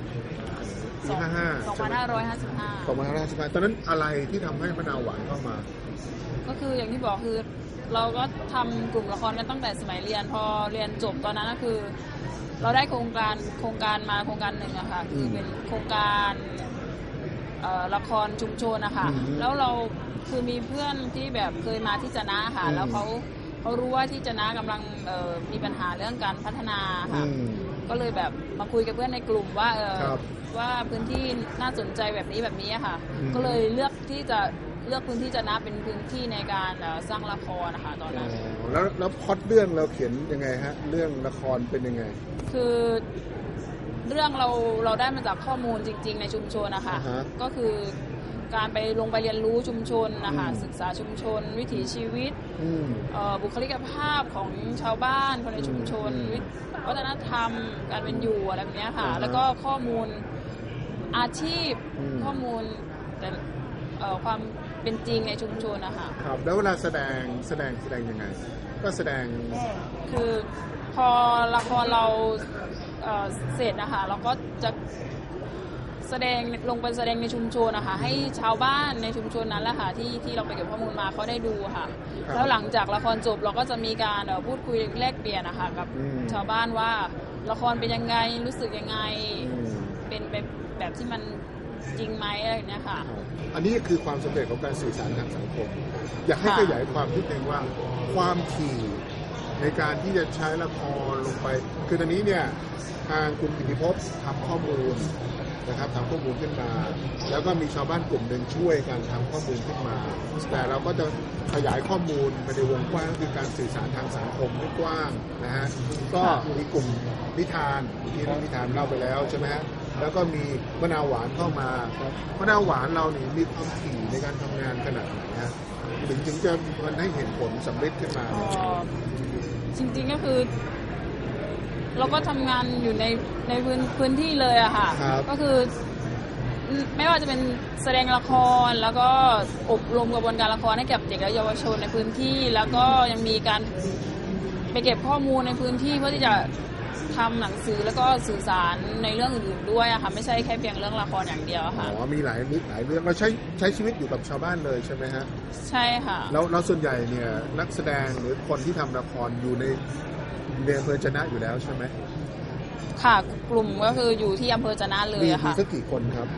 2555 ตอนนั้นอะไรที่ทำให้มะนาวหวานเข้ามาก็คืออย่างที่บอกคือเราก็ทำกลุ่มละครกันตั้งแต่สมัยเรียนพอเรียนจบตอนนั้นก็คือเราได้โครงการมาโครงการหนึ่งอะค่ะคือเป็นโครงการละครชุมชนนะคะแล้วเราคือมีเพื่อนที่แบบเคยมาที่จะนะค่ะแล้วเขารู้ว่าที่จะนะกำลังมีปัญหาเรื่องการพัฒนาค่ะก็เลยแบบมาคุยกับเพื่อนในกลุ่มว่าพื้นที่น่าสนใจแบบนี้ค่ะก็เลยเลือกพื้นที่จะนะเป็นพื้นที่ในการสร้างละครนะคะตอนนั้นแล้วพล็อตเรื่องเราเขียนยังไงฮะเรื่องละครเป็นยังไงคือเรื่องเราได้มาจากข้อมูลจริงๆในชุมชนนะคะก็คือการไปลงไปเรียนรู้ชุมชนนะคะศึกษาชุมชนวิถีชีวิตบุคลิกภาพของชาวบ้านคนในชุมชนวัฒนธรรมการเป็นอยู่อะไรแบบนี้ค่ะแล้วก็ข้อมูลอาชีพข้อมูลแต่ความเป็นจริงในชุมชนนะคะครับแล้วเวลาแสดงยังไงก็แสดงคือพอละครเราเสร็จนะคะเราก็จะแสดงลงไปแสดงในชุมชนนะคะให้ชาวบ้านในชุมชนนั้นแหละค่ะที่เราไปเก็บข้อมูลมาเขาได้ดูค่ะแล้วหลังจากละครจบเราก็จะมีการพูดคุยแลกเปลี่ยนนะคะกับชาวบ้านว่าละครเป็นยังไงรู้สึกยังไงเป็นแบบที่มันจริงไหมอะไรอย่างเงี้ยค่ะอันนี้คือความสำเร็จของการสื่อสารทางสังคมอยากให้ขยายความนิดนึงว่าความถี่ในการที่จะใช้ละครลงไปคือตอนนี้เนี่ยทางคุณกิติภพทำข้อมูลนะครับทำข้อมูลขึ้นมาแล้วก็มีชาวบ้านกลุ่มหนึ่งช่วยกันทำข้อมูลขึ้นมาแต่เราก็จะขยายข้อมูลไปในวงกว้างคือการสื่อสารทางสังคมให้กว้างนะฮะก็มีกลุ่มนิทานที่นิทานเล่าไปแล้วใช่ไหมฮะแล้วก็มีมะนาวหวานเข้ามามะนาวหวานเรานี่มีความถี่ในการทำงานขนาดไหนฮะถึงจะมันให้เห็นผลสำเร็จขึ้นมาจริงๆก็คือเราก็ทำงานอยู่ในพื้นที่เลยอะค่ะก็คือไม่ว่าจะเป็นแสดงละครแล้วก็อบรมกระบวนการละครให้กับเด็กและเยาวชนในพื้นที่แล้วก็ยังมีการไปเก็บข้อมูลในพื้นที่เพื่อที่จะทำหนังสือแล้วก็สื่อสารในเรื่องอื่นๆด้วยอะค่ะไม่ใช่แค่เพียงเรื่องละครอย่างเดียวค่ะมีหลายเรื่องเราใช้ชีวิตอยู่กับชาวบ้านเลยใช่ไหมฮะใช่ค่ะแล้วส่วนใหญ่เนี่ยนักแสดงหรือคนที่ทำละครอยู่ในอำเภอจะนะอยู่แล้วใช่ไหมค่ะกลุ่มก็คืออยู่ที่อำเภอจะนะเลยค่ะมีสักกี่คนครับ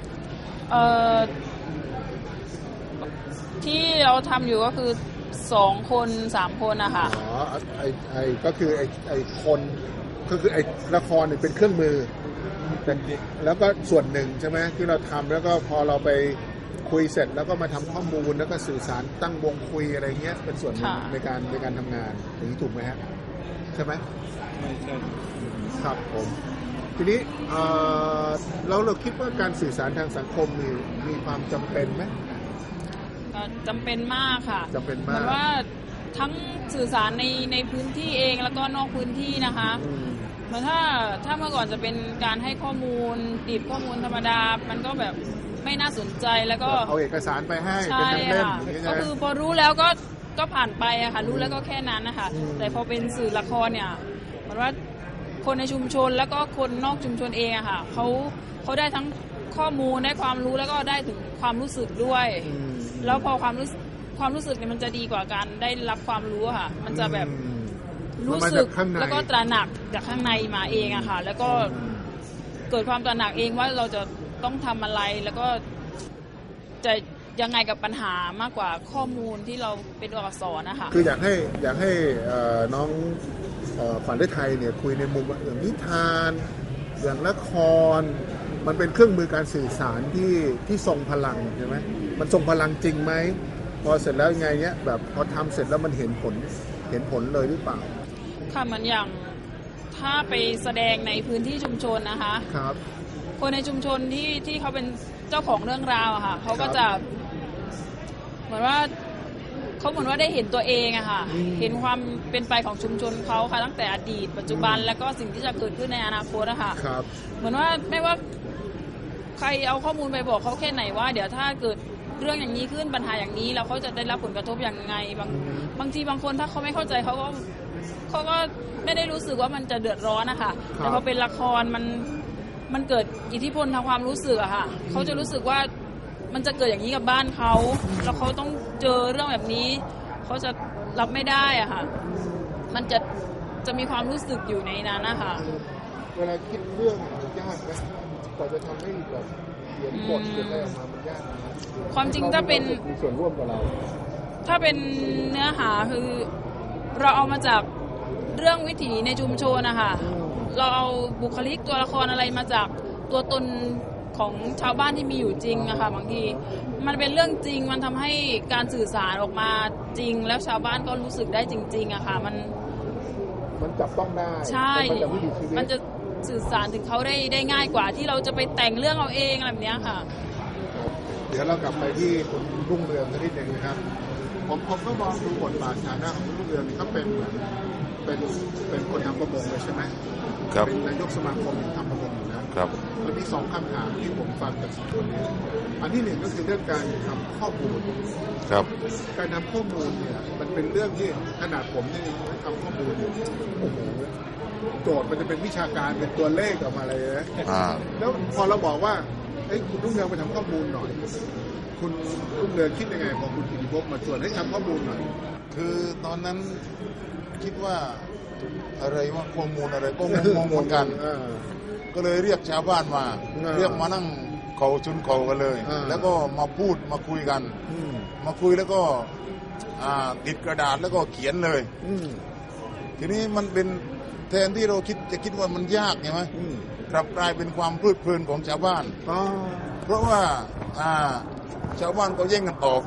ที่เราทำอยู่ก็คือ2 คน 3 คนนะคะก็คือไอ้คนก็คือไอ้ละครเนี่ยเป็นเครื่องมือแล้วก็ส่วนหนึ่งใช่ไหมที่เราทำแล้วก็พอเราไปคุยเสร็จแล้วก็มาทำข้อมูลแล้วก็สื่อสารตั้งวงคุยอะไรเงี้ยเป็นส่วนหนึ่งในการทำงานอย่างนี้ถูกไหมฮะใช่ไหมไม่ใช่ครับผมทีนี้เราคิดว่าการสื่อสารทางสังคมมีความจำเป็นไหมจำเป็นมากค่ะจำเป็นมากเพราะว่าทั้งสื่อสารในพื้นที่เองแล้วก็นอกพื้นที่นะคะเหมือนถ้าเมื่อก่อนจะเป็นการให้ข้อมูลดิบข้อมูลธรรมดามันก็แบบไม่น่าสนใจแล้วก็เอาเอกสารไปให้เป็นเล่มๆก็คือพอรู้แล้วก็ก็ผ่านไปอะค่ะรู้แล้วก็แค่นั้นนะคะแต่พอเป็นสื่อละครเนี่ยเหมือนว่าคนในชุมชนแล้วก็คนนอกชุมชนเองอะค่ะเขาได้ทั้งข้อมูลได้ความรู้แล้วก็ได้ถึงความรู้สึกด้วยแล้วพอความรู้สึกเนี่ยมันจะดีกว่าการได้รับความรู้อะค่ะมันจะแบบรู้สึกแล้วก็ตระหนักจากข้างในมาเองอะค่ะแล้วก็เกิดความตระหนักเองว่าเราจะต้องทำอะไรแล้วก็จะยังไงกับปัญหามากกว่าข้อมูลที่เราเป็นตัวอักษรนะคะคืออยากให้น้องขวัญฤทัยเนี่ยคุยในมุมว่าอย่างนิทานอย่างละครมันเป็นเครื่องมือการสื่อสารที่ทรงพลังใช่ไหมมันทรงพลังจริงไหมพอเสร็จแล้วยังไงเนี้ยแบบพอทำเสร็จแล้วมันเห็นผลเลยหรือเปล่าค่ะเหมือนอย่างถ้าไปแสดงในพื้นที่ชุมชนนะคะครับคนในชุมชนที่เขาเป็นเจ้าของเรื่องราวอะค่ะเขาก็จะเหมือนว่าได้เห็นตัวเองอะค่ะเห็นความเป็นไปของชุมชนเขาค่ะตั้งแต่อดีตปัจจุบันแล้วก็สิ่งที่จะเกิดขึ้นในอนาคตอะค่ะเหมือนว่าไม่ว่าใครเอาข้อมูลไปบอกเขาแค่ไหนว่าเดี๋ยวถ้าเกิดเรื่องอย่างนี้ขึ้นปัญหาอย่างนี้แล้วเขาจะได้รับผลกระทบอย่างไงบางทีบางคนถ้าเขาไม่เข้าใจเขาก็ไม่ได้รู้สึกว่ามันจะเดือดร้อนนะคะแต่พอเป็นละครมันเกิดอิทธิพลทางความรู้สึกอะค่ะเขาจะรู้สึกว่ามันจะเกิดอย่างนี้กับบ้านเขาแล้วเขาต้องเจอเรื่องแบบนี้เขาจะรับไม่ได้อะค่ะมันจะมีความรู้สึกอยู่ในนั้นนะคะเวลาคิดเรื่องยากไหมกว่าจะทำให้แบบเขียนบทเขียนอะไรออกมามันยากความจริงถ้าเป็นมีส่วนร่วมกับเราถ้าเป็นเนื้อหาคือเราเอามาจากเรื่องวิถีในชุมชนนะคะเราเอาบุคลิกตัวละครอะไรมาจากตัวตนของชาวบ้านที่มีอยู่จริงอะค่ะบางทีมันเป็นเรื่องจริงมันทำให้การสื่อสารออกมาจริงแล้วชาวบ้านก็รู้สึกได้จริงๆอะค่ะมันจับต้องได้ใช่มันจะสื่อสารถึงเขาได้ง่ายกว่าที่เราจะไปแต่งเรื่องเอาเองอะไรแบบนี้ค่ะเดี๋ยวเรากลับไปที่คุณรุ่งเรืองสักนิดนึงนะครับผมก็มองดูบทบาทฐานะของรุ่งเรืองเขาเป็นคนทำประมงเลยใช่ไหมครับเป็นนายกสมาคมทำประมงนะครับแล้วมี2คำถามที่ผมฟังจากสิ่งนี้อันที่1ก็คือเรื่องการทำข้อมูลครับการทำข้อมูลเนี่ยมันเป็นเรื่องที่ขนาดผมนี่ทำข้อมูลโอ้โหโจทย์มันจะเป็นวิชาการเป็นตัวเลขออกมาเลยนะแล้วพอเราบอกว่าคุณรุ่งเรืองไปทำข้อมูลหน่อยคุณรุ่งเรืองคิดยังไงพอคุณกิติภพมาชวนให้ทำข้อมูลหน่อยคือตอนนั้นคิดว่าอะไรว่าข้อมูลอะไรก็งงๆกันก็เลยเรียกชาวบ้านมาเรียกมานั่งเขาชุนเขากันเลยแล้วก็มาพูดมาคุยกันมาคุยแล้วก็ติดกระดาษแล้วก็เขียนเลยทีนี้มันเป็นแทนที่เราคิดว่ามันยากใช่ไหมกลับกลายเป็นความเพลิดเพลินของชาวบ้านเพราะว่าชาวบ้านก็แย่งกันตอบ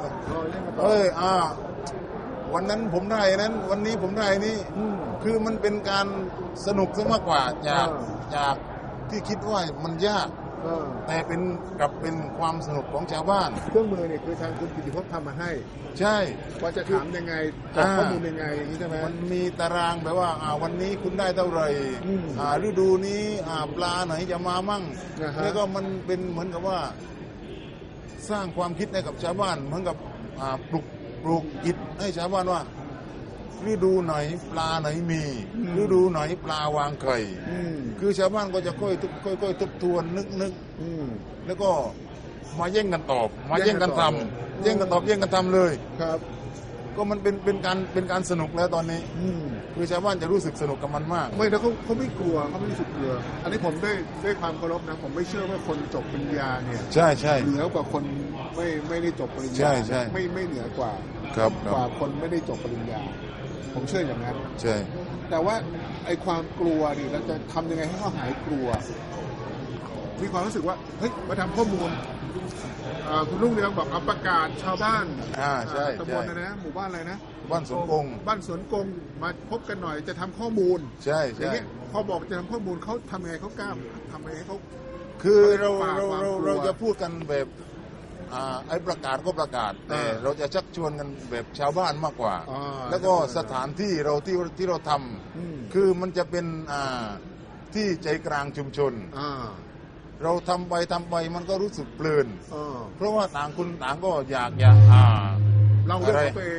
วันนั้นผมได้นั้นวันนี้ผมได้นี่คือมันเป็นการสนุกซะมากกว่าจากที่คิดว่ามันยากแต่กลับเป็นความสนุกของชาวบ้านเครื่องมือเนี่ยคือทางคุณกิติภพทำมาให้ใช่ว่าจะถามยังไงตอบข้อมูลยังไงอย่างนี้ใช่ไหมมันมีตารางแบบว่าวันนี้คุณได้เท่าไหร่ฤดูนี้ปลาไหนจะมามั่งแล้วก็มันเป็นเหมือนกับว่าสร้างความคิดให้กับชาวบ้านเหมือนกับปลูกจิตให้ชาวบ้านว่าฤดูไหนปลาไหนมีฤดูไหนปลาวางไข่คือชาวบ้านก็จะค่อยทบทวนนึกแล้วก็มาแย่งกันตอบมาแย่งกันทำแย่งกันตอบแย่งกันทำเลยครับก็มันเป็นการสนุกแล้วตอนนี้คือชาวบ้านจะรู้สึกสนุกกับมันมากไม่แล้วเขาไม่กลัวเขาไม่รู้สึกกลัวอันนี้ผมได้ความเคารพนะผมไม่เชื่อว่าคนจบปริญญาเนี่ยใช่เหนือกว่าคนไม่ได้จบปริญญาใช่ไม่เหนือกว่าครับกว่าคนไม่ได้จบปริญญาผมเชื่ออย่างนั้นใช่แต่ว่าไอ้ความกลัวนี่เราจะทำยังไงให้เขาหายกลัวมีความรู้สึกว่าเฮ้ยมาทำข้อมูลคุณลุงเรืองบอกเอาประกาศชาวบ้านใช่ตำบลนะหมู่บ้านอะไรนะบ้านสวนกงมาพบกันหน่อยจะทำข้อมูลใช่อย่างนี้พอบอกจะทำข้อมูลเขาทำไงเขากล้าทำไงเขาคือเราจะพูดกันแบบไอ้ประกาศก็ประกาศแต่เราจะชักชวนกันแบบชาวบ้านมากกว่าแล้วก็สถานที่เราที่เราทำคือมันจะเป็นที่ใจกลางชุมชนเราทำไปมันก็รู้สึกเพลินเพราะว่าต่างคนต่างก็อยากเล่าเรื่องของตัวเอง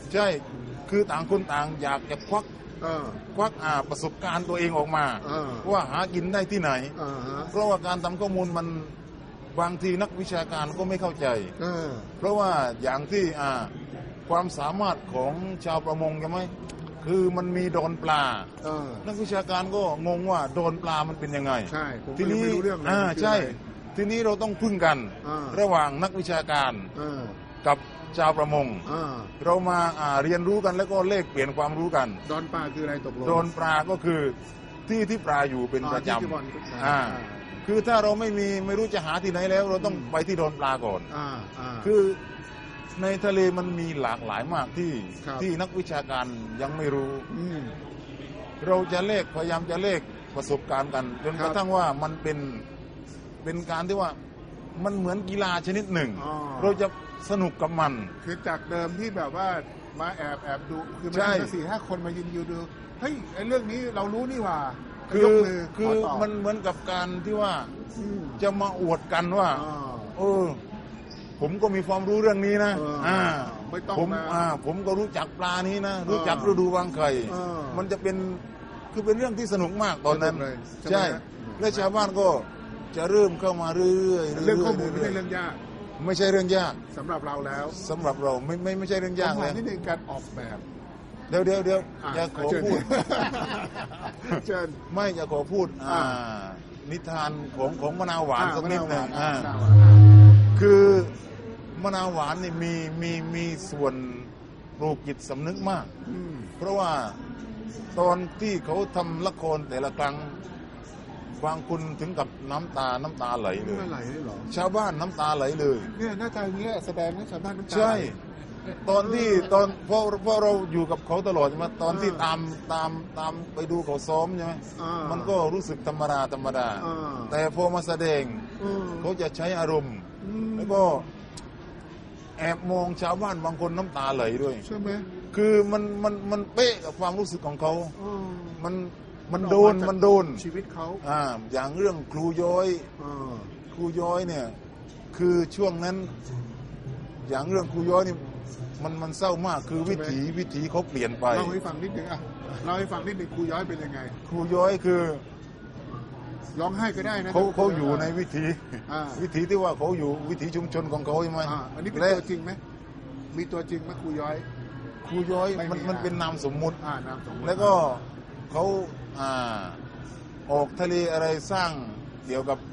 ใช่คือต่างคนต่างอยากจะควักประสบการณ์ตัวเองออกมาว่าหากินได้ที่ไหนเพราะว่าการทำข้อมูลมันบางทีนักวิชาการก็ไม่เข้าใจเพราะว่าอย่างที่ความสามารถของชาวประมงใช่ไหมคือมันมีโดนปลานักวิชาการก็งงว่าโดนปลามันเป็นยังไงใช่ทีนี้ไม่รู้เรื่องเลยใช่ทีนี้เราต้องพึ่งกันระหว่างนักวิชาการกับชาวประมงเรามาเรียนรู้กันแล้วก็เลขเปลี่ยนความรู้กันโดนปลาคืออะไรตกลงโดนปลาก็คือที่ปลาอยู่เป็นประจำคือถ้าเราไม่รู้จะหาที่ไหนแล้วเราต้องไปที่โดนปลาก่อนคือในทะเลมันมีหลากหลายมากที่นักวิชาการยังไม่รู้เราจะพยายามจะเลขประสบการณ์กันจนกระทั่งว่ามันเป็นการที่ว่ามันเหมือนกีฬาชนิดหนึ่งเราจะสนุกกับมันคือจากเดิมที่แบบว่ามาแอบดูคือมันจะ4-5 คนมายืนดูเฮ้ยไอ้เรื่องนี้เรารู้นี่ว่าคือมันเหมือนกับการที่ว่าจะมาอวดกันว่าผมก็มีความรู้เรื่องนี้นะไม่ต้องผมก็รู้จักปลานี้นะรู้จักฤดูวางไข่มันจะเป็นเรื่องที่สนุกมากตอนนั้นใช่และชาวบ้านก็จะเริ่มเข้ามาเรื่อยๆเรื่องข้อมูลไม่ใช่เรื่องยากไม่ใช่เรื่องยากสำหรับเราแล้วสำหรับเราไม่ใช่เรื่องยากเลยนี่ในการออกแบบเดี๋ยวอย่าขอพูดเชิญไม่จะขอพูดนิทานของมะนาวหวานสักนิดหนึ่งคือมะนาวหวานนี่มีส่วนปลูกจิตสำนึกมากเพราะว่าตอนที่เขาทำละครแต่ละครั้งบางคนถึงกับน้ำตาไหลเลยชาวบ้านน้ำตาไหลเลยเนี่ยหน้าตาอย่างนี้แสดงให้ชาวบ้านน้ำตาใช่ตอนเพราะเราอยู่กับเขาตลอดใช่ไหมตอนที่ตามไปดูเขาซ้อมใช่ไหมมันก็รู้สึกธรรมดาแต่พอมาแสดงเขาจะใช้อารมณ์แล้วก็แอบมองชาวบ้านบางคนน้ำตาไหลด้วยใช่ไหมคือมันเป๊ะกับความรู้สึกของเขามันโดนชีวิตเขาอย่างเรื่องครูย้อยเนี่ยคือช่วงนั้นอย่างเรื่องครูย้อยนี่มันเศร้ามากคือวิถีเขาเปลี่ยนไปเล่าให้ฟังนิดนึงเล่าให้ฟังนิดนึงครูย้อยเป็นยังไงครูย้อยคือร้องไห้ก็ได้นะเขาอยู่ในวิถีที่ว่าเขาอยู่วิถีชุมชนของเขาใช่ไหมอันนี้เป็นตัวจริงไหมมีตัวจริงไหมครูย้อยมันเป็นนามสมมุติแล้วก็เขาออกทะเลอะไรสร้างเกี่ยวกับ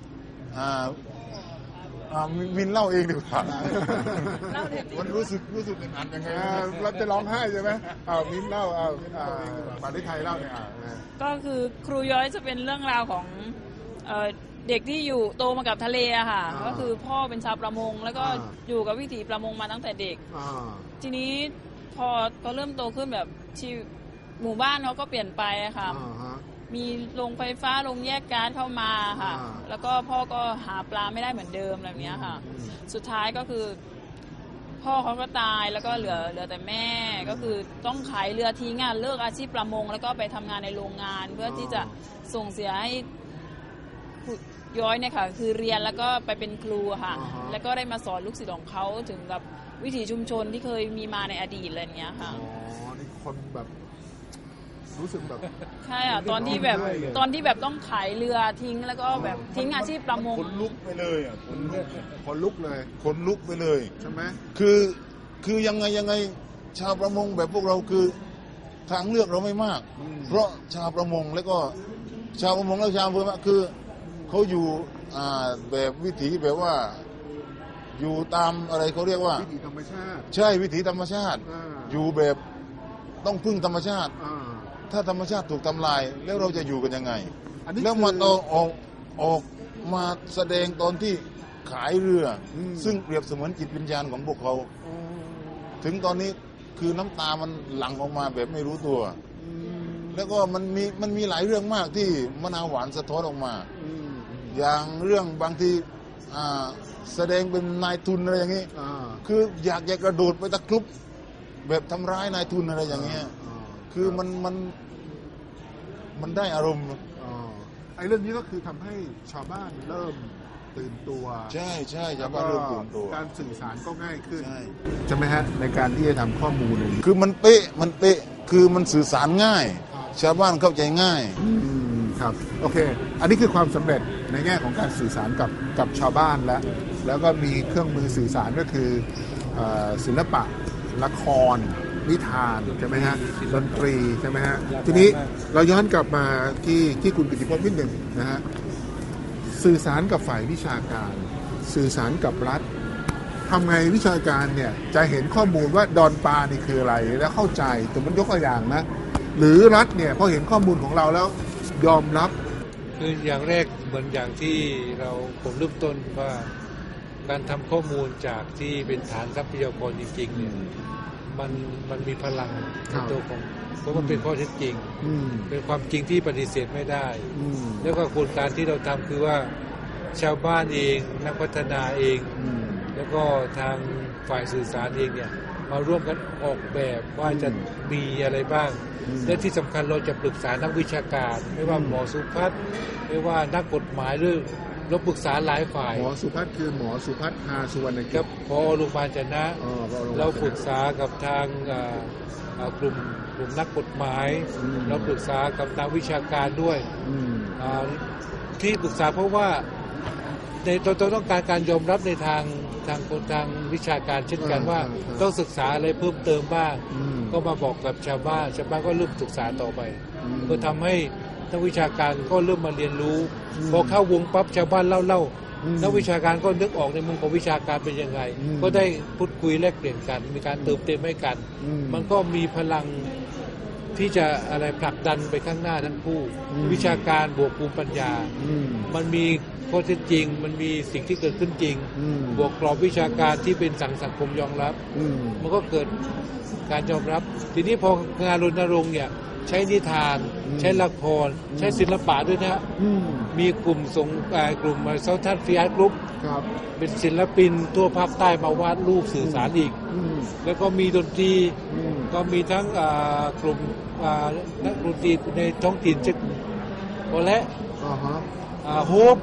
มินเล่าเองดีกว่ามันรู้สึกเป็นอันยังไงเราจะร้องไห้ใช่ไหมมินเล่าปาริไทยเล่าเนี่ยก็คือครูย้อยจะเป็นเรื่องราวของเด็กที่อยู่โตมากับทะเลอะค่ะก็คือพ่อเป็นชาวประมงแล้วก็อยู่กับวิถีประมงมาตั้งแต่เด็กทีนี้พอเริ่มโตขึ้นแบบชีวิตหมู่บ้านเขาก็เปลี่ยนไปอะค่ะมีโรงไฟฟ้าโรงแยกก๊าซเข้ามาค่ะแล้วก็พ่อก็หาปลาไม่ได้เหมือนเดิมอะไรแบบนี้ค่ะสุดท้ายก็คือพ่อเขาก็ตายแล้วก็เหลือแต่แม่ก็คือต้องขายเรือทิ้งเลิกอาชีพประมงแล้วก็ไปทำงานในโรงงานเพื่อที่จะส่งเสียให้ย้อยเนี่ยค่ะคือเรียนแล้วก็ไปเป็นครูค่ะแล้วก็ได้มาสอนลูกศิษย์ของเขาถึงกับวิถีชุมชนที่เคยมีมาในอดีตอะไรอย่างเงี้ยค่ะนี่คนแบบรู้สึกแบบใช่อ่ะตอนที่แบบต้องขายเรือทิ้งแล้วก็แบบทิ้งอาชีพประมงคนลุกไปเลยอ่ะคนลุกไปเลยใช่ไหมคือยังไงชาวประมงแบบพวกเราคือทางเลือกเราไม่มากเพราะชาวประมงแล้วก็ชาวประมงและชาวอำเภอคือเขาอยู่แบบวิถีแบบว่าอยู่ตามอะไรเขาเรียกว่าวิถีธรรมชาติใช่วิถีธรรมชาติอยู่แบบต้องพึ่งธรรมชาติถ้าธรรมชาติถูกทำลายแล้วเราจะอยู่กันยังไงแล้วมาออกมาแสดงตอนที่ขายเรือซึ่งเปรียบเสมือนจิตวิญญาณของพวกเขาถึงตอนนี้คือน้ำตามันหลั่งออกมาแบบไม่รู้ตัวแล้วก็มันมีหลายเรื่องมากที่มะนาวหวานสะท้อนออกมาอย่างเรื่องบางทีแสดงเป็นนายทุนอะไรอย่างนี้คืออยากกระโดดไปตะครุบแบบทำร้ายนายทุนอะไรอย่างเงี้ยคือมันได้อารมณ์ไอ้เรื่องนี้ก็คือทำให้ชาวบ้านเริ่มตื่นตัวใช่ใช่ชาวบ้านเริ่มตื่นตัวการสื่อสารก็ง่ายขึ้นใช่ใช่ไหมฮะในการที่จะทำข้อมูลคือมันเป๊ะคือมันสื่อสารง่าย ชาวบ้านเข้าใจง่ายครับโอเค อันนี้คือความสำเร็จในแง่ของการสื่อสารกับชาวบ้านแล้วก็มีเครื่องมือสื่อสารก็คือศิลปะละครนิทานใช่ไหมฮะดนตรีใช่ไหมฮะทีนี้เราย้อนกลับมาที่คุณกิติพจน์นิดหนึ่งนะฮะสื่อสารกับฝ่ายวิชาการสื่อสารกับรัฐทำไงวิชาการเนี่ยจะเห็นข้อมูลว่าดอนปลานี่คืออะไรแล้วเข้าใจแต่มันยกตัวอย่างนะหรือรัฐเนี่ยพอเห็นข้อมูลของเราแล้วยอมรับคืออย่างแรกเหมือนอย่างที่ผมเริ่มต้นว่าการทำข้อมูลจากที่เป็นฐานทรัพยากรจริงๆเนี่ยมันมีพลังในตัวของเพราะมันเป็นข้อเท็จจริงเป็นความจริงที่ปฏิเสธไม่ได้แล้วก็โครงการที่เราทำคือว่าชาวบ้านเองนักพัฒนาเองแล้วก็ทางฝ่ายสื่อสารเองเนี่ยมาร่วมกันออกแบบว่าจะมีอะไรบ้างและที่สำคัญเราจะปรึกษานักวิชาการไม่ว่าหมอสุพัฒน์ไม่ว่านักกฎหมายหรือเราปรึกษาหลายฝ่ายหมอสุพัฒน์คือหมอสุพัฒน์ หาสุวรรณกิจครับพอโรงพยาบาลจะนะเราปรึกษากับทางกลุ่มนักกฎหมายเราปรึกษากับนักวิชาการด้วยที่ปรึกษาเพราะว่าในเราต้องการยอมรับในทางวิชาการเช่นกันว่าต้องศึกษาอะไรเพิ่มเติมบ้างก็มาบอกกับชาวบ้านก็เริ่มศึกษาต่อไปก็ทำให้นักวิชาการก็เริ่มมาเรียนรู้พอเข้าวงปั๊บชาวบ้านเล่านักวิชาการก็นึกออกในมุมของวิชาการเป็นยังไงก็ได้พูดคุยแลกเปลี่ยนกันมีการเติมเต็มให้กันมันก็มีพลังที่จะอะไรผลักดันไปข้างหน้าทั้งคู่วิชาการบวกภูมิปัญญามันมีข้อเท็จจริงมันมีสิ่งที่เกิดขึ้นจริงบวกกรอบวิชาการที่เป็นสังคมยอมรับมันก็เกิดการยอมรับทีนี้พองานรณรงค์เนี่ยใช้นิทานใช้ละครใช้ศิลปะด้วยนะมีกลุ่มกลุ่มเซาทันฟิอาร์ตกรุ๊ปเป็นศิลปินทั่วภาคใต้มาวาดรูปสื่อสารอีกแล้วก็มีดนตรีก็มีทั้งกลุ่มนักดนตรีในท้องถิ่นเช่นโอและโฮป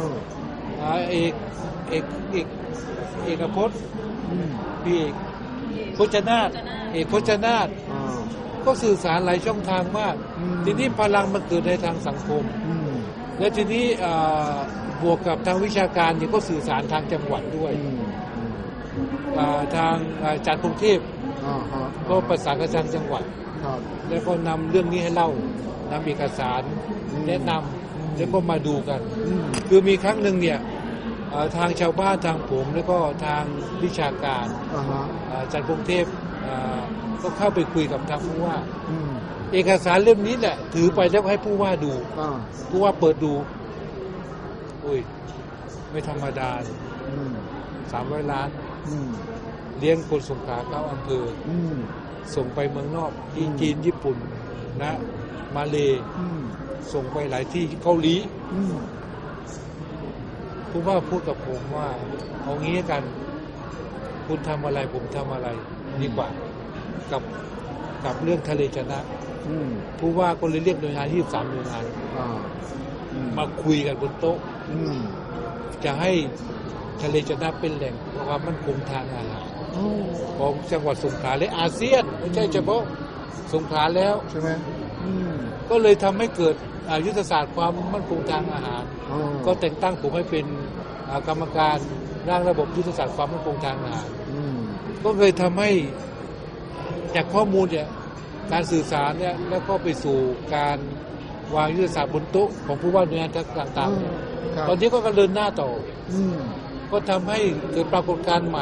เอกพจน์พี่เอกพจนาถเอกพจนาถก็สื่อสารหลายช่องทางมากทีนี้พลังมันเกิดในทางสังคมและทีนี้บวกกับทางวิชาการเนี่ยก็สื่อสารทางจังหวัดด้วยทางจัดกรุงเทพก็ประสานกับทางจังหวัดแล้วก็นำเรื่องนี้ให้เล่านำเอกสารแนะนำแล้วก็มาดูกันคือมีครั้งหนึ่งเนี่ยทางชาวบ้านทางผมแล้วก็ทางวิชาการจัดกรุงเทพก็เข้าไปคุยกับทางผู้ว่าเอกสารเล่มนี้แหละถือไปแล้วให้ผู้ว่าดูผู้ว่าเปิดดูอุ้ยไม่ธรรมดา300 ล้านเลี้ยงคนสงขลาเข้าอำเภอส่งไปเมืองนอกที่จีนญี่ปุ่นนะมาเลส่งไปหลายที่เกาหลีผู้ว่าพูดกับผมว่าเอางี้กันคุณทำอะไรผมทำอะไรดีกว่ากับเรื่องทะเลชนะผู้ว่าก็เลยเรียกหน่วยงาน23หน่วยงานมาคุยกันบนโต๊ะจะให้ทะเลชนะเป็นแหล่งความมั่นคงทางอาหารของจังหวัดสงขลาและอาเซียนไม่ใช่เฉพาะสงขลาแล้วใช่ไหมก็เลยทำให้เกิดยุทธศาสตร์ความมั่นคงทางอาหารก็แต่งตั้งผมให้เป็นกรรมการร่างระบบยุทธศาสตร์ความมั่นคงทางอาหารก็เลยทำให้จากข้อมูลเนี่ยการสื่อสารเนี่ยแล้วก็ไปสู่การวางยุทธศาสตร์บนโต๊ะของผู้ว่าหน่วยงานต่างๆตอนนี้ก็กำลังเดินหน้าต่อก็ทำให้เกิดปรากฏการณ์ใหม่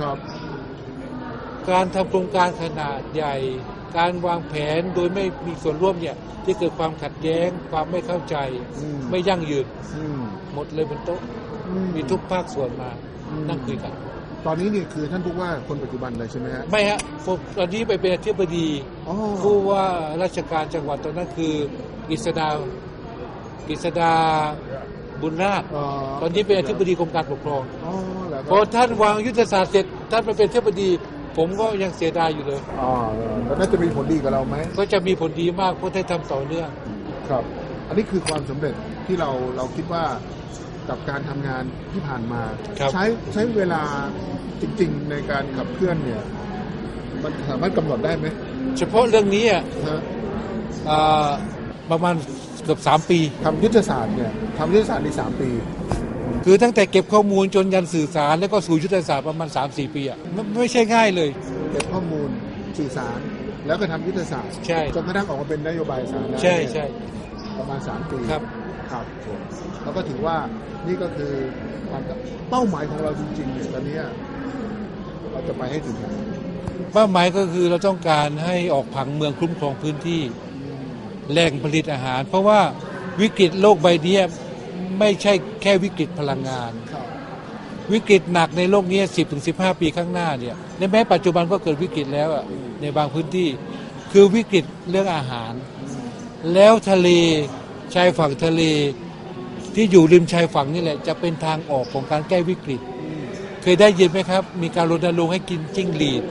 การทำโครงการขนาดใหญ่การวางแผนโดยไม่มีส่วนร่วมเนี่ยที่เกิดความขัดแย้งความไม่เข้าใจไม่ยั่งยืนหมดเลยบนโต๊ะมีทุกภาคส่วนมานั่งคุยกันตอนนี้นี่คือท่านผู้ว่าคนปัจจุบันเลยใช่ไหมฮะไม่ฮะตอนนี้ไปเป็นอธิบดีผู้ว่าราชการจังหวัดตอนนั้นคือกฤษดาบุญนาถตอนนี้เป็นอธิบดีกรมการปกครองพอท่านวางยุทธศาสตร์เสร็จท่านไปเป็นอธิบดีผมก็ยังเสียดายอยู่เลยแล้วน่าจะมีผลดีกับเราไหมก็จะมีผลดีมากเพราะได้ทำต่อเนื่องครับอันนี้คือความสำเร็จที่เราคิดว่ากับการทำงานที่ผ่านมาครับใช้เวลาจริงๆในการขับเคลื่อนเนี่ยมันสามารถกำหนดได้ไหมเฉพาะเรื่องนี้อ่ะฮะประมาณเกือบ3 ปีทำยุทธศาสตร์เนี่ยทำยุทธศาสตร์ใน3 ปีคือตั้งแต่เก็บข้อมูลจนยันสื่อสารแล้วก็สู่ยุทธศาสตร์ประมาณ 3-4 ปีอ่ะไม่ใช่ง่ายเลยเก็บข้อมูลสื่อสารแล้วก็ทำยุทธศาสตร์ใช่จนกระทั่งออกมาเป็นนโยบายสาธารณะใช่ใช่ประมาณ3 ปีครับครับแล้วก็ถือว่านี่ก็คือเป้าหมายของเราจริงๆเนี่ยตอนนี้เราจะไปให้ถึงไหนเป้าหมายก็คือเราต้องการให้ออกผังเมืองคุ้มครองพื้นที่แหล่งผลิตอาหาร เพราะว่าวิกฤตโลกใบนี้ไม่ใช่แค่วิกฤตพลังงานครับวิกฤตหนักในโลกนี้ 10-15 ปีข้างหน้าเนี่ยในแม้ปัจจุบันก็เกิดวิกฤตแล้วในบางพื้นที่คือวิกฤตเรื่องอาหาร แล้วทะเลชายฝั่งทะเลที่อยู่ริมชายฝั่งนี่แหละจะเป็นทางออกของการแก้วิกฤตเคยได้ยินไหมครับมีการรณรงค์ให้กินจิ้งหรีด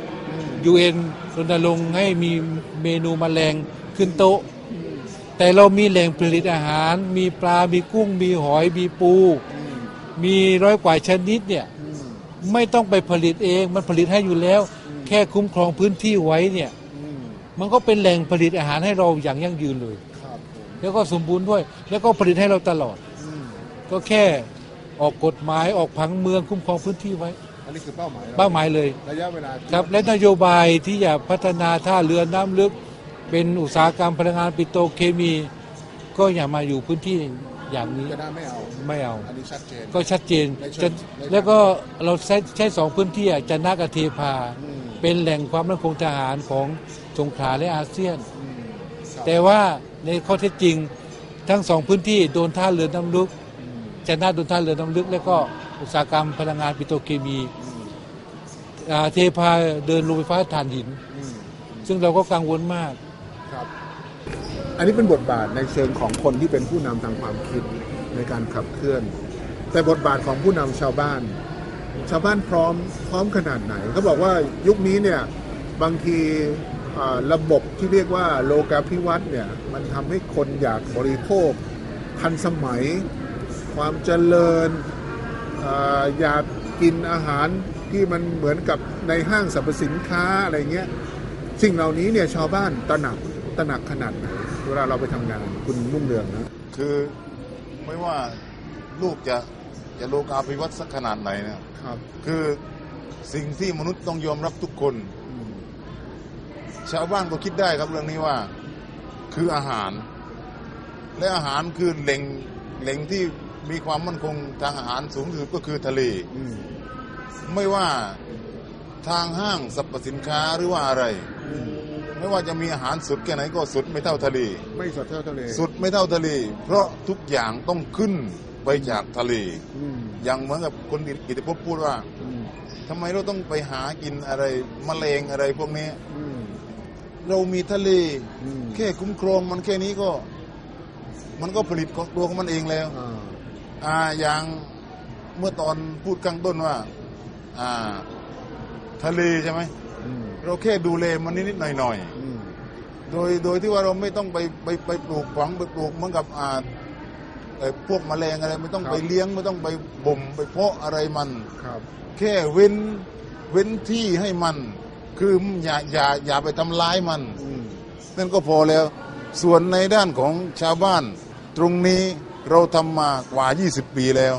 UN รณรงค์ให้มีเมนูแมลงขึ้นโต๊ะแต่เรามีแหล่งผลิตอาหารมีปลา มีกุ้ง มีหอย มีปู มี100 กว่าชนิดเนี่ยไม่ต้องไปผลิตเองมันผลิตให้อยู่แล้วแค่คุ้มครองพื้นที่ไว้เนี่ยมันก็เป็นแหล่งผลิตอาหารให้เราอย่างยั่งยืนเลยครับแล้วก็สมบูรณ์ด้วยแล้วก็ผลิตให้เราตลอดก็แค่ออกกฎหมายออกผังเมืองคุ้มครองพื้นที่ไว้อันนี้คือเป้าหมายเป้าหมายเลยระยะเวลาที่ครับและนโยบายที่จะพัฒนาท่าเรือน้ำลึกเป็นอุตสาหกรรมพลังงานปิโตรเคมีก็อย่ามาอยู่พื้นที่อย่างนี้จะได้ไม่เอาไม่เอาอันนี้ชัดเจนก็ชัดเจนในเชิงแล้วก็เราใช้2 พื้นที่จะนากับเทพาเป็นแหล่งความมั่นคงทหารของสงขลาและอาเซียน แต่ว่าในข้อเท็จจริงทั้ง2 พื้นที่โดนท่าเรือน้ำลึกจะน่าโดนท่าเรือน้ำลึกแล้วก็อุตสาหกรรมพลังงานปิโตรเคมีเทพาเดินโรงไฟฟ้าถ่านหินซึ่งเราก็กังวลมากครับอันนี้เป็นบทบาทในเชิงของคนที่เป็นผู้นำทางความคิดในการขับเคลื่อนแต่บทบาทของผู้นำชาวบ้านพร้อมขนาดไหนเขาบอกว่ายุคนี้เนี่ยบางทีระบบที่เรียกว่าโลกาภิวัตน์เนี่ยมันทำให้คนอยากบริโภคทันสมัยความเจริญอยากกินอาหารที่มันเหมือนกับในห้างสรรพสินค้าอะไรเงี้ยสิ่งเหล่านี้เนี่ยชาวบ้านตระหนักขนาดไหนเวลาเราไปทำงานคุณมุ่งเรืองนะคือไม่ว่าลูกจะโลกาภิวัตน์สักขนาดไหนนะครับ คือสิ่งที่มนุษย์ต้องยอมรับทุกคนชาวบ้านก็คิดได้ครับเรื่องนี้ว่าคืออาหารและอาหารคือแหล่งที่มีความมั่นคงทางอาหารสูงที่สุดก็คือทะเลไม่ว่าทางห้างสรรพสินค้าหรือว่าอะไรไม่ว่าจะมีอาหารสุดแค่ไหนก็สุดไม่เท่าทะเลไม่สุดเท่าทะเลสุดไม่เท่าทะเลเพราะทุกอย่างต้องขึ้นไปจากทะเลอย่างเหมือนกับคนกิตติภพพูดว่าทำไมเราต้องไปหากินอะไรแมลงอะไรพวกนี้เรามีทะเลแค่คุ้มครองมันแค่นี้ก็มันก็ผลิตของตัวของมันเองแล้วอย่างเมื่อตอนพูดข้างต้นว่าทะเลใช่ไหมเราแค่ดูแลมันนิดๆหน่อยๆโดยที่ว่าเราไม่ต้องไปปลูกฝังไปปลูกเหมือนกับพวกแมลงอะไรไม่ต้องไปเลี้ยงไม่ต้องไปบ่มไปเพาะอะไรมันแค่เว้นที่ให้มันคืออย่าไปทำร้ายมันนั่นก็พอแล้วส่วนในด้านของชาวบ้านตรงนี้เราทำมากว่า20 ปีแล้ว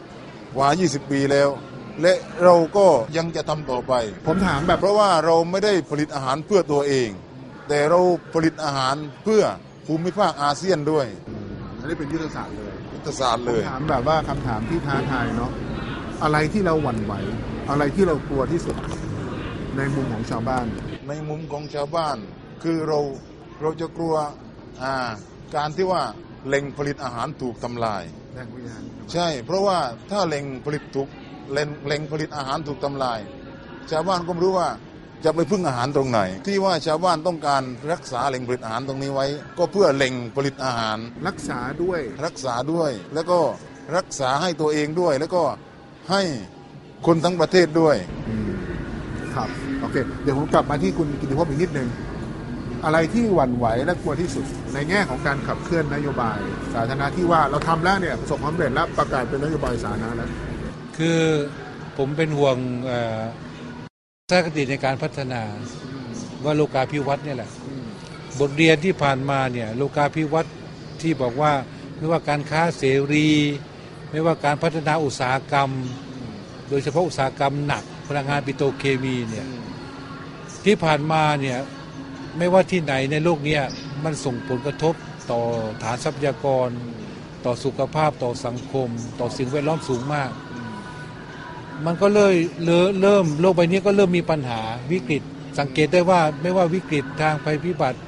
และเราก็ยังจะทำต่อไปผมถามแบบเพราะว่าเราไม่ได้ผลิตอาหารเพื่อตัวเองแต่เราผลิตอาหารเพื่อภูมิภาคอาเซียนด้วยอันนี้เป็นยุทธศาสตร์เลยผมถามแบบว่าคำถามที่ท้าทายเนาะอะไรที่เราหวั่นไหวอะไรที่เรากลัวที่สุดในมุมของชาวบ้านในมุมของชาวบ้านคือเราจะกลัวการที่ว่าแหล่งผลิตอาหารถูกทำลายใช่เพราะว่าถ้าแหล่งผลิตอาหารถูกทำลายชาวบ้านก็ไม่รู้ว่าจะไปพึ่งอาหารตรงไหนที่ว่าชาวบ้านต้องการรักษาแหล่งผลิตอาหารตรงนี้ไว้ก็เพื่อแหล่งผลิตอาหารรักษาด้วยแล้วก็รักษาให้ตัวเองด้วยแล้วก็ให้คนทั้งประเทศด้วยครับโอเคเดี๋ยวผมกลับมาที่คุณกิติภพอีกนิดนึงอะไรที่หวั่นไหวและกลัวที่สุดในแง่ของการขับเคลื่อนนโยบายสาธารณะที่ว่าเราทำแล้วเนี่ยประสบความสำเร็จและประกาศเป็นนโยบายสาธารณะแล้วคือผมเป็นห่วงทัศนคติในการพัฒนาว่าโลกาภิวัตน์เนี่ยแหละบทเรียนที่ผ่านมาเนี่ยโลกาภิวัตน์ที่บอกว่าไม่ว่าการค้าเสรีไม่ว่าการพัฒนาอุตสาหกรรมโดยเฉพาะอุตสาหกรรมหนักพลังงานปิโตรเคมีเนี่ยที่ผ่านมาเนี่ยไม่ว่าที่ไหนในโลกนี้มันส่งผลกระทบต่อฐานทรัพยากรต่อสุขภาพต่อสังคมต่อสิ่งแวดล้อมสูงมากมันก็เลยเริ่มโลกใบนี้ก็เริ่มมีปัญหาวิกฤตสังเกตได้ว่าไม่ว่าวิกฤตทางภัยพิบัติ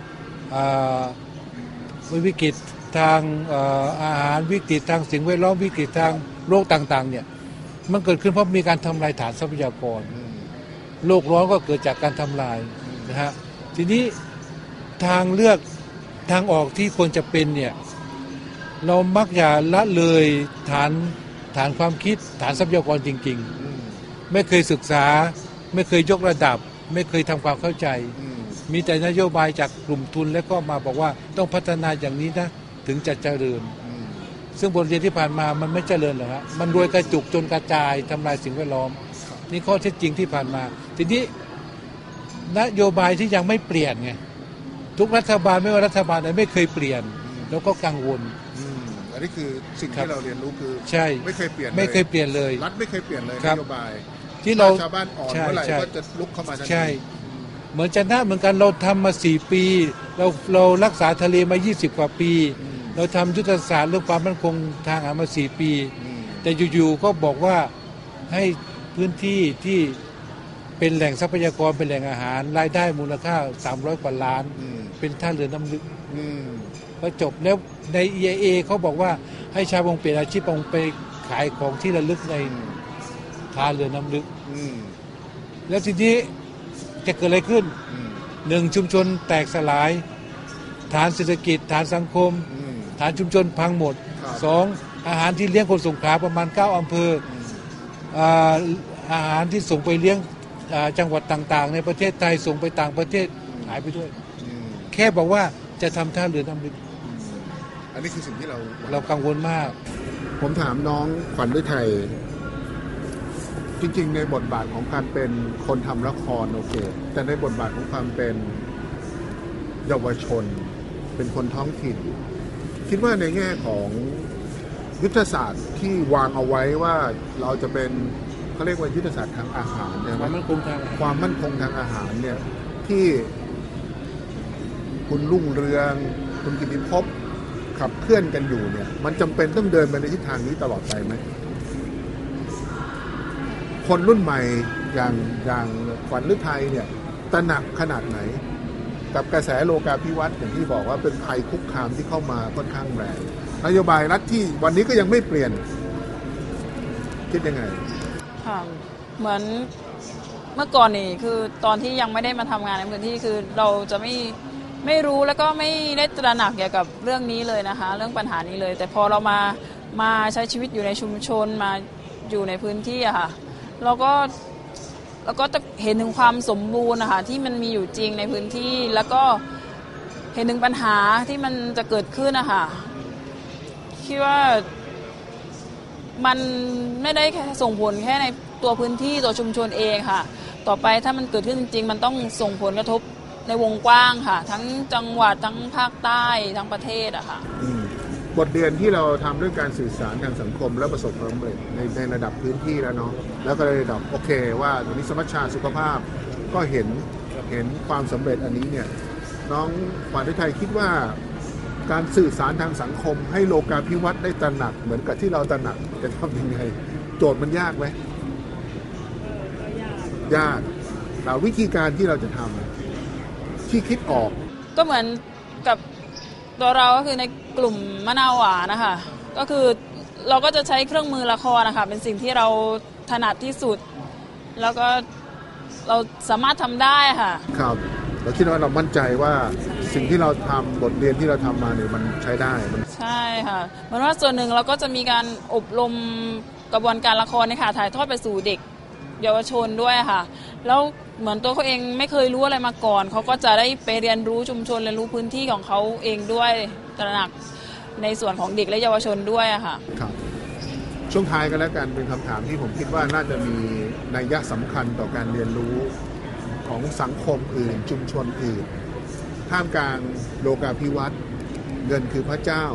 วิกฤตทางอาหารวิกฤตทางสิ่งแวดล้อมวิกฤตทางโรคต่างๆเนี่ยมันเกิดขึ้นเพราะมีการทำลายฐานทรัพยากรโลกร้อนก็เกิดจากการทำลายนะฮะทีนี้ทางเลือกทางออกที่ควรจะเป็นเนี่ยเรามักจะละเลยฐานความคิดฐานทรัพยากรจริงๆไม่เคยศึกษาไม่เคยยกระดับไม่เคยทำความเข้าใจมีแต่นโยบายจากกลุ่มทุนแล้วก็มาบอกว่าต้องพัฒนาอย่างนี้นะถึงจะเจริญซึ่งบทเรียนที่ผ่านมามันไม่เจริญหรอกฮะมันรวยกระจุกจนกระจายทำลายสิ่งแวดล้อมนี่ข้อเท็จจริงที่ผ่านมาทีนี้นโยบายที่ยังไม่เปลี่ยนไงทุกรัฐบาลไม่ว่ารัฐบาลไหนไม่เคยเปลี่ยนแล้วก็กังวลอันนี้คือสิ่งที่เราเรียนรู้คือใช่ไม่เคยเปลี่ยนเลยรัฐไม่เคยเปลี่ยนเลยนโยบายที่เราชาวบ้านอ่อนเมื่อไหร่ก็จะลุกเข้ามาทันทีใช่เหมือนจะน่าเหมือนกันเราทำมา4 ปีเรารักษาทะเลมา20 กว่าปีเราทำยุทธศาสตร์เรื่องความมั่นคงทางอาหารมา4 ปีแต่อยู่ๆก็บอกว่าให้พื้นที่ที่เป็นแหล่งทรัพยากรเป็นแหล่งอาหารรายได้มูลค่า300 กว่าล้านเป็นท่าเรือน้ำลึกก็จบแล้วใน EIA เขาบอกว่าให้ชาวประมงเปลี่ยนอาชีพประมงไปขายของที่ระลึกในท่าเรือน้ำลึกแล้วทีนี้จะเกิดอะไรขึ้น1ชุมชนแตกสลายฐานเศรษฐกิจฐานสังคมฐานชุมชนพังหมด2อาหารที่เลี้ยงคนสงขลาประมาณ9 อำเภออาหารที่ส่งไปเลี้ยงจังหวัดต่างๆในประเทศไทยส่งไปต่างประเทศหายไปด้วยแค่บอกว่าจะทำท่าเรือน้ำลึกอันนี้คือสิ่งที่เรากังวลมากผมถามน้องขวัญฤทัยจริงๆในบทบาทของการเป็นคนทำละครโอเคแต่ในบทบาทของความเป็นเยาวชนเป็นคนท้องถิ่นคิดว่าในแง่ของยุทธศาสตร์ที่วางเอาไว้ว่าเราจะเป็นเขาเรียกว่ายุทธศาสตร์ทางอาหารเนี่ยความมั่นคงทางอาหารเนี่ยที่คุณรุ่งเรืองคุณกิติภพขับเคลื่อนกันอยู่เนี่ยมันจำเป็นต้องเดินไปในทิศทางนี้ตลอดไปไหมคนรุ่นใหม่อย่างขวัญฤทัยเนี่ยตระหนักขนาดไหนกับกระแสโลกาภิวัตน์อย่างที่บอกว่าเป็นภัยคุกคามที่เข้ามาค่อนข้างแรงนโยบายรัฐที่วันนี้ก็ยังไม่เปลี่ยนคิดยังไงค่ะเหมือนเมื่อก่อนนี่คือตอนที่ยังไม่ได้มาทำงานในพื้นที่คือเราจะไม่รู้แล้วก็ไม่ได้ตระหนักเกี่ยวกับเรื่องนี้เลยนะคะเรื่องปัญหานี้เลยแต่พอเรามาใช้ชีวิตอยู่ในชุมชนมาอยู่ในพื้นที่อะค่ะเราก็จะเห็นถึงความสมบูรณ์นะคะที่มันมีอยู่จริงในพื้นที่แล้วก็เห็นถึงปัญหาที่มันจะเกิดขึ้นนะคะคิดว่ามันไม่ได้แค่ส่งผลแค่ในตัวพื้นที่ตัวชุมชนเองค่ะต่อไปถ้ามันเกิดขึ้นจริงๆมันต้องส่งผลกระทบในวงกว้างค่ะทั้งจังหวัดทั้งภาคใต้ทั้งประเทศอะค่ะบทเรียนที่เราทำเรื่องการสื่อสารทางสังคมและประสบความสำเร็จในระดับพื้นที่แล้วเนาะแล้วก็ในระดับโอเคว่าตอนนี้สมัชชาสุขภาพก็เห็นความสำเร็จอันนี้เนี่ยน้องขวัญฤทัยคิดว่าการสื่อสารทางสังคมให้โลกาภิวัตน์ได้ตระหนักเหมือนกับที่เราตระหนักจะทำยังไงโจทย์มันยากไหมยากแต่วิธีการที่เราจะทำที่คิดออกก็เหมือนกับตัวเราก็คือในกลุ่มมะนาวหวานนะคะก็คือเราก็จะใช้เครื่องมือละครนะคะเป็นสิ่งที่เราถนัดที่สุดแล้วก็เราสามารถทำได้ค่ะครับเราคิดว่าเรามั่นใจว่าสิ่งที่เราทำบทเรียนที่เราทำมาเนี่ยมันใช้ได้ใช่ค่ะเหมือนว่าส่วนหนึ่งเราก็จะมีการอบรมกระบวนการละครนะคะถ่ายทอดไปสู่เด็กเยาวชนด้วยค่ะแล้วเหมือนตัวเขาเองไม่เคยรู้อะไรมาก่อนเขาก็จะได้ไปเรียนรู้ชุมชนเรียนรู้พื้นที่ของเขาเองด้วยตระหนักในส่วนของเด็กและเยาวชนด้วยอะค่ะครับช่วงท้ายกันแล้วกันเป็นคำถามที่ผมคิดว่าน่าจะมีนัยสำคัญต่อการเรียนรู้ของสังคมอื่นชุมชนอื่นท่ามกลางโลกาภิวัตน์เงินคือพระเจ้า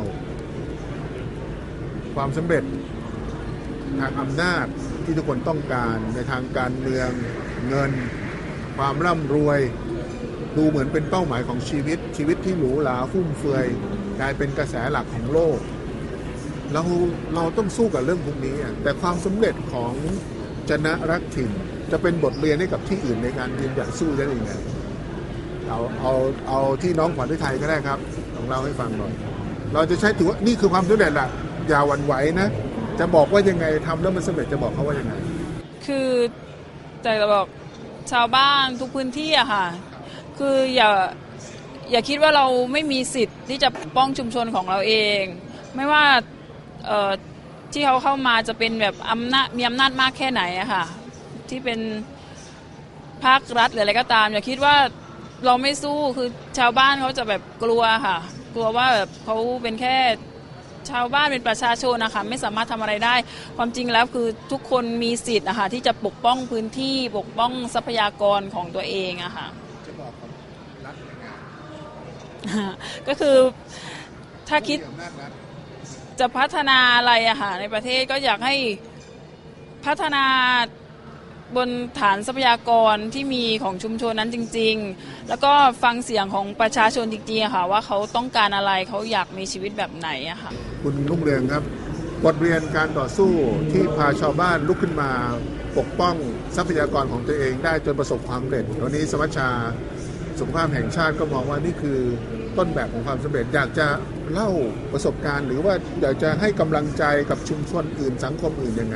ความสำเร็จทางอำนาจที่ทุกคนต้องการในทางการเมืองเงินความร่ำรวยดูเหมือนเป็นเป้าหมายของชีวิตที่หรูหราฟุ่มเฟือยกลายเป็นกระแสหลักของโลกเราต้องสู้กับเรื่องพวกนี้แต่ความสำเร็จของจนะรักถิ่นจะเป็นบทเรียนให้กับที่อื่นในการยืนหยัดสู้ได้ยังไงเอาที่น้องขวัญฤทัยก็ได้ครับลองเล่าให้ฟังหน่อยเราจะใช้ถือว่านี่คือความสำเร็จแหละอย่าหวั่นไหวนะจะบอกว่ายังไงทำแล้วมันสำเร็จจะบอกเขาว่ายังไงคือแต่จะบอกชาวบ้านทุกพื้นที่อะค่ะคืออย่าคิดว่าเราไม่มีสิทธิ์ที่จะป้องชุมชนของเราเองไม่ว่าที่เขาเข้ามาจะเป็นแบบมีอำนาจมากแค่ไหนอะค่ะที่เป็นภาครัฐหรืออะไรก็ตามอย่าคิดว่าเราไม่สู้คือชาวบ้านเขาจะแบบกลัวค่ะกลัวว่าแบบเขาเป็นแค่ชาวบ้านเป็นประชาชนนะคะไม่สามารถทำอะไรได้ความจริงแล้วคือทุกคนมีสิทธิ์นะคะที่จะปกป้องพื้นที่ปกป้องทรัพยากรของตัวเองอะค่ะจะบอกกับรัฐยังไงก็คือถ้าคิดจะพัฒนาอะไรอะค่ะในประเทศก็อยากให้พัฒนาบนฐานทรัพยากรที่มีของชุมชนนั้นจริงๆแล้วก็ฟังเสียงของประชาชนจริงๆค่ะว่าเขาต้องการอะไรเขาอยากมีชีวิตแบบไหนอะค่ะคุณรุ่งเรืองครับบทเรียนการต่อสู้ที่พาชาวบ้านลุกขึ้นมาปกป้องทรัพยากรของตัวเองได้จนประสบความสำเร็จวันนี้สมัชชาสุขภาพแห่งชาติก็มองว่านี่คือต้นแบบของความสำเร็จอยากจะเล่าประสบการณ์หรือว่าอยากจะให้กำลังใจกับชุมชนอื่นสังคมอื่นยังไง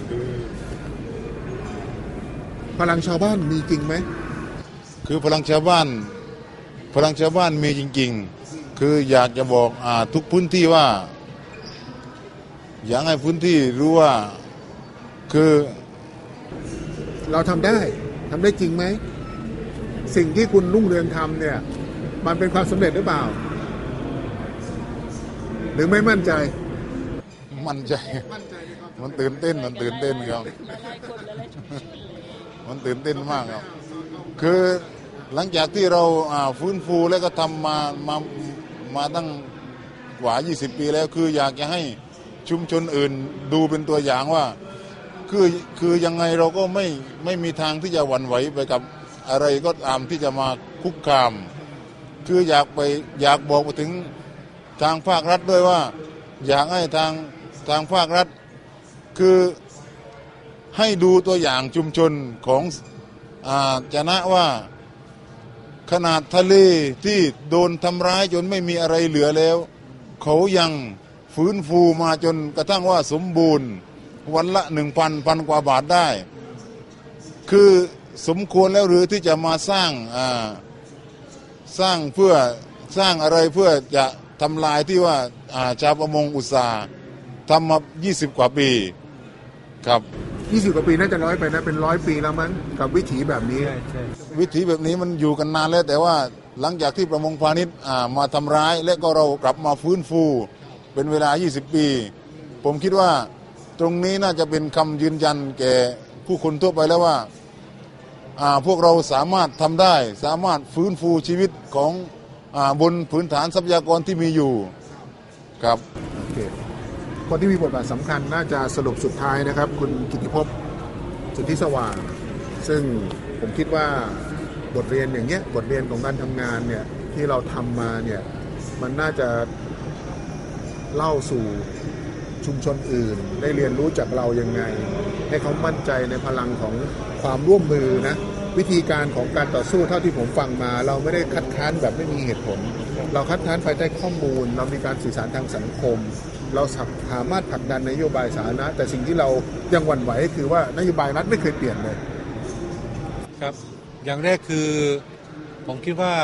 พลังชาวบ้านมีจริงไหมคือพลังชาวบ้านมีจริงๆคืออยากจะบอกทุกพื้นที่ว่าอยากให้พื้นที่รู้ว่าคือเราทำได้จริงไหมสิ่งที่คุณรุ่งเรืองทำเนี่ยมันเป็นความสำเร็จหรือเปล่าหรือไม่มั่นใจมันตื่นเต้นครับมันตื่นเต้นมากครับคือหลังจากที่เราฟื้นฟูแล้วก็ทำมาตั้งกว่า20 ปีแล้วคืออยากจะให้ชุมชนอื่นดูเป็นตัวอย่างว่าคือยังไงเราก็ไม่มีทางที่จะหวั่นไหวไปกับอะไรก็ตามที่จะมาคุกคามคืออยากบอกไปถึงทางภาครัฐด้วยว่าอยากให้ทางภาครัฐคือให้ดูตัวอย่างชุมชนของจะนะว่าขนาดทะเลที่โดนทำร้ายจนไม่มีอะไรเหลือแล้วเขายังฟื้นฟูมาจนกระทั่งว่าสมบูรณ์วันละ 1,000 กว่าบาทได้คือสมควรแล้วหรือที่จะมาสร้างเพื่อสร้างอะไรเพื่อจะทำลายที่ว่าชาวประมงอุตสาห์ทำมา20 กว่าปีครับ 20 กว่าปีน่าจะน้อยไปนะเป็น100 ปีแล้วมั้งกับวิถีแบบนี้วิถีแบบนี้มันอยู่กันนานแล้วแต่ว่าหลังจากที่ประมงพาณิชย์มาทำร้ายและก็เรากลับมาฟื้นฟูเป็นเวลา20 ปีผมคิดว่าตรงนี้น่าจะเป็นคำยืนยันแก่ผู้คนทั่วไปแล้วว่าพวกเราสามารถทำได้สามารถฟื้นฟูชีวิตของบนพื้นฐานทรัพยากรที่มีอยู่ครับโอเคคนที่มีบทบาทสำคัญน่าจะสรุปสุดท้ายนะครับคุณกิติภพสุทธิสว่างซึ่งผมคิดว่าบทเรียนอย่างเงี้ยบทเรียนของการทำงานเนี่ยที่เราทำมาเนี่ยมันน่าจะเล่าสู่ชุมชนอื่นได้เรียนรู้จากเรายังไงให้เขามั่นใจในพลังของความร่วมมือนะวิธีการของการต่อสู้เท่าที่ผมฟังมาเราไม่ได้คัดค้านแบบไม่มีเหตุผลเราคัดค้านภายใต้ข้อมูลเรามีการสื่อสารทางสังคมเราสามารถผลักดันนโยบายสาธารณะแต่สิ่งที่เรายังหวั่นไหวคือว่านโยบายรัฐไม่เคยเปลี่ยนเลยครับอย่างแรกคือผมคิดว่า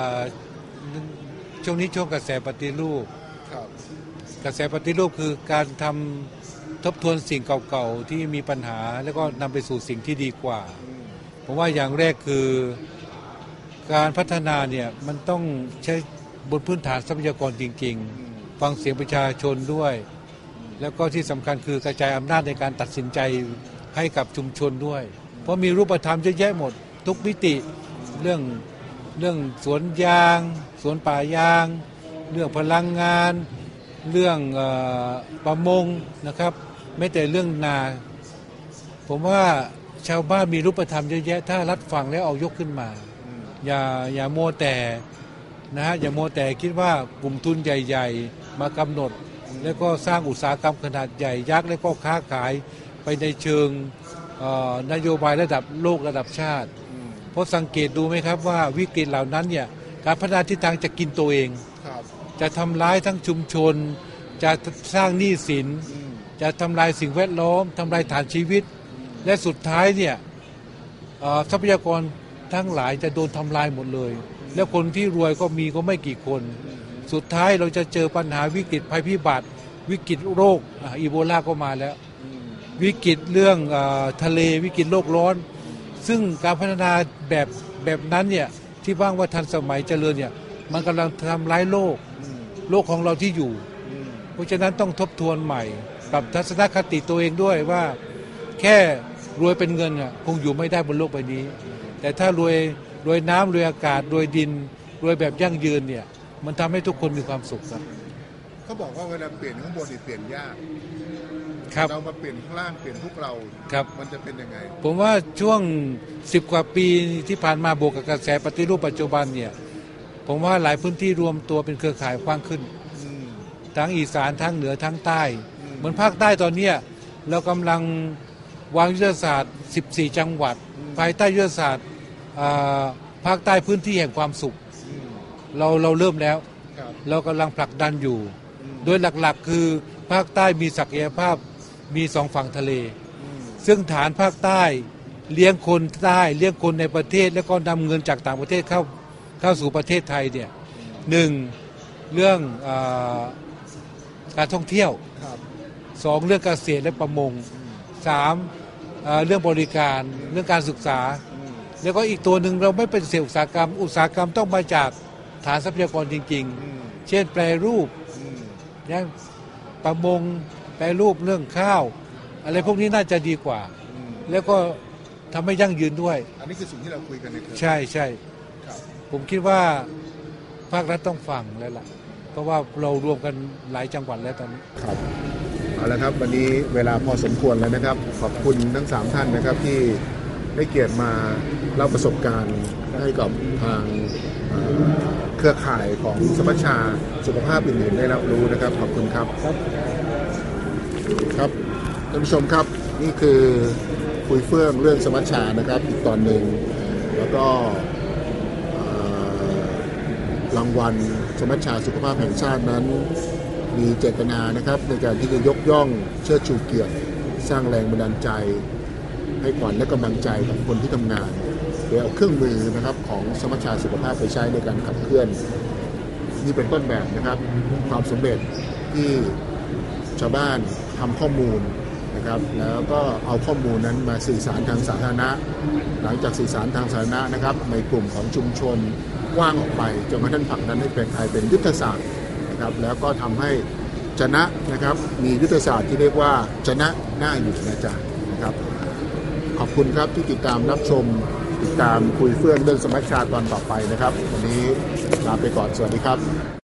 ช่วงนี้ช่วงกระแสปฏิรูปกระแสปฏิรูปคือการทบทวนสิ่งเก่าๆที่มีปัญหาแล้วก็นำไปสู่สิ่งที่ดีกว่าผมว่าอย่างแรกคือการพัฒนาเนี่ยมันต้องใช้บนพื้นฐานทรัพยากรจริงๆฟังเสียงประชาชนด้วยแล้วก็ที่สำคัญคือกระจายอำนาจในการตัดสินใจให้กับชุมชนด้วยเพราะมีรูปธรรมเยอะแยะหมดทุกมิติเรื่องสวนยางสวนป่ายางเรื่องพลังงานเรื่องประมงนะครับไม่แต่เรื่องนาผมว่าชาวบ้านมีรูปธรรมเยอะแยะถ้ารัฐฟังแล้วเอายกขึ้นมาอย่าโมแต่นะฮะอย่าโมแต่คิดว่ากลุ่มทุนใหญ่ๆมากำหนดแล้วก็สร้างอุตสาหกรรมขนาดใหญ่ยักษ์แล้วก็ค้าขายไปในเชิงนโยบายระดับโลกระดับชาติเพราะสังเกตดูไหมครับว่าวิกฤตเหล่านั้นเนี่ยการพัฒนาทิศทางจะกินตัวเองจะทำร้ายทั้งชุมชนจะสร้างหนี้สินจะทำลายสิ่งแวดล้อมทำลายฐานชีวิตและสุดท้ายเนี่ยทรัพยากรทั้งหลายจะโดนทำลายหมดเลยแล้วคนที่รวยก็มีก็ไม่กี่คนสุดท้ายเราจะเจอปัญหาวิกฤตภัยพิบัติวิกฤตโรคอีโบลาก็มาแล้ววิกฤตเรื่องทะเลวิกฤตโลกร้อนซึ่งการพัฒนาแบบนั้นเนี่ยที่ว่างว่าทันสมัยเจริญเนี่ยมันกำลังทำร้ายโลกของเราที่อยู่เพราะฉะนั้นต้องทบทวนใหม่ปรับทัศนคติตัวเองด้วยว่าแค่รวยเป็นเงินคงอยู่ไม่ได้บนโลกใบนี้แต่ถ้ารวยน้ำรวยอากาศรวยดินรวยแบบยั่งยืนเนี่ยมันทำให้ทุกคนมีความสุขครับเขาบอกว่าเวลาเปลี่ยนข้างบนเปลี่ยนยากเรามาเปลี่ยนข้างล่างเปลี่ยนพวกเรามันจะเป็นยังไงผมว่าช่วง10 กว่าปีที่ผ่านมาบวกกับกระแสปฏิรูปปัจจุบันเนี่ยผมว่าหลายพื้นที่รวมตัวเป็นเครือข่ายกว้างขึ้นทั้งอีสานทั้งเหนือทั้งใต้เหมือนภาคใต้ตอนนี้เรากำลังวางยุทธศาสตร์14 จังหวัดภายใต้ยุทธศาสตร์ภาคใต้พื้นที่แห่งความสุขเราเริ่มแล้วเรากำลังผลักดันอยู่โดยหลักๆคือภาคใต้มีศักยภาพมี2 ฝั่งทะเลซึ่งฐานภาคใต้เลี้ยงคนใต้เลี้ยงคนในประเทศแล้วก็นำเงินจากต่างประเทศเข้าสู่ประเทศไทยเนี่ย1เรื่องการท่องเที่ยว2เรื่องเกษตรและประมง3เรื่องบริการเรื่องการศึกษาแล้วก็อีกตัวหนึ่งเราไม่เป็นเซลล์อุตสาหกรรมต้องมาจากฐานทรัพยากรจริงๆเช่นแปรรูปอย่างประมงแปรรูปเรื่องข้าวอะไรพวกนี้น่าจะดีกว่าแล้วก็ทำให้ยั่งยืนด้วยอันนี้คือสิ่งที่เราคุยกันในใช่ผมคิดว่าภาครัฐต้องฟังแล้วล่ะเพราะว่าเรารวมกันหลายจังหวัดแล้วตอนนี้ครับเอาละครับวันนี้เวลาพอสมควรแล้วนะครับขอบคุณทั้ง3ท่านนะครับที่ให้เกียรติมาเล่าประสบการณ์ให้กับทางเครือข่ายของสมัชชาสุขภาพอื่นๆได้รับรู้นะครับขอบคุณครับครับท่านผู้ชมครับนี่คือคุยเฟื่องเรื่องสมัชชานะครับอีกตอนหนึ่งแล้วก็รางวัลสมัชชาสุขภาพแห่งชาตินั้นมีเจตนานะครับในการที่จะยกย่องเชิดชูเกียรติสร้างแรงบันดาลใจให้ขวัญและกำลังใจกับคนที่ทำงานโดยเอาเครื่องมือนะครับของสมัชชาสุขภาพไปใช้ในการขับเคลื่อนนี่เป็นต้นแบบนะครับความสำเร็จที่ชาวบ้านทำข้อมูลนะครับแล้วก็เอาข้อมูลนั้นมาสื่อสารทางสาธารณะหลังจากสื่อสารทางสาธารณะนะครับในกลุ่มของชุมชนกว้างออกไปจนกระทั่งผลักดันให้เป็นยุทธศาสตร์นะครับแล้วก็ทำให้ชนะนะครับมียุทธศาสตร์ที่เรียกว่าชนะน่าอยู่นะจ๊ะนะครับขอบคุณครับที่ติดตามรับชมติดตามคุยเฟื่องเรื่องสมัชชาตอนต่อไปนะครับวันนี้ลาไปก่อนสวัสดีครับ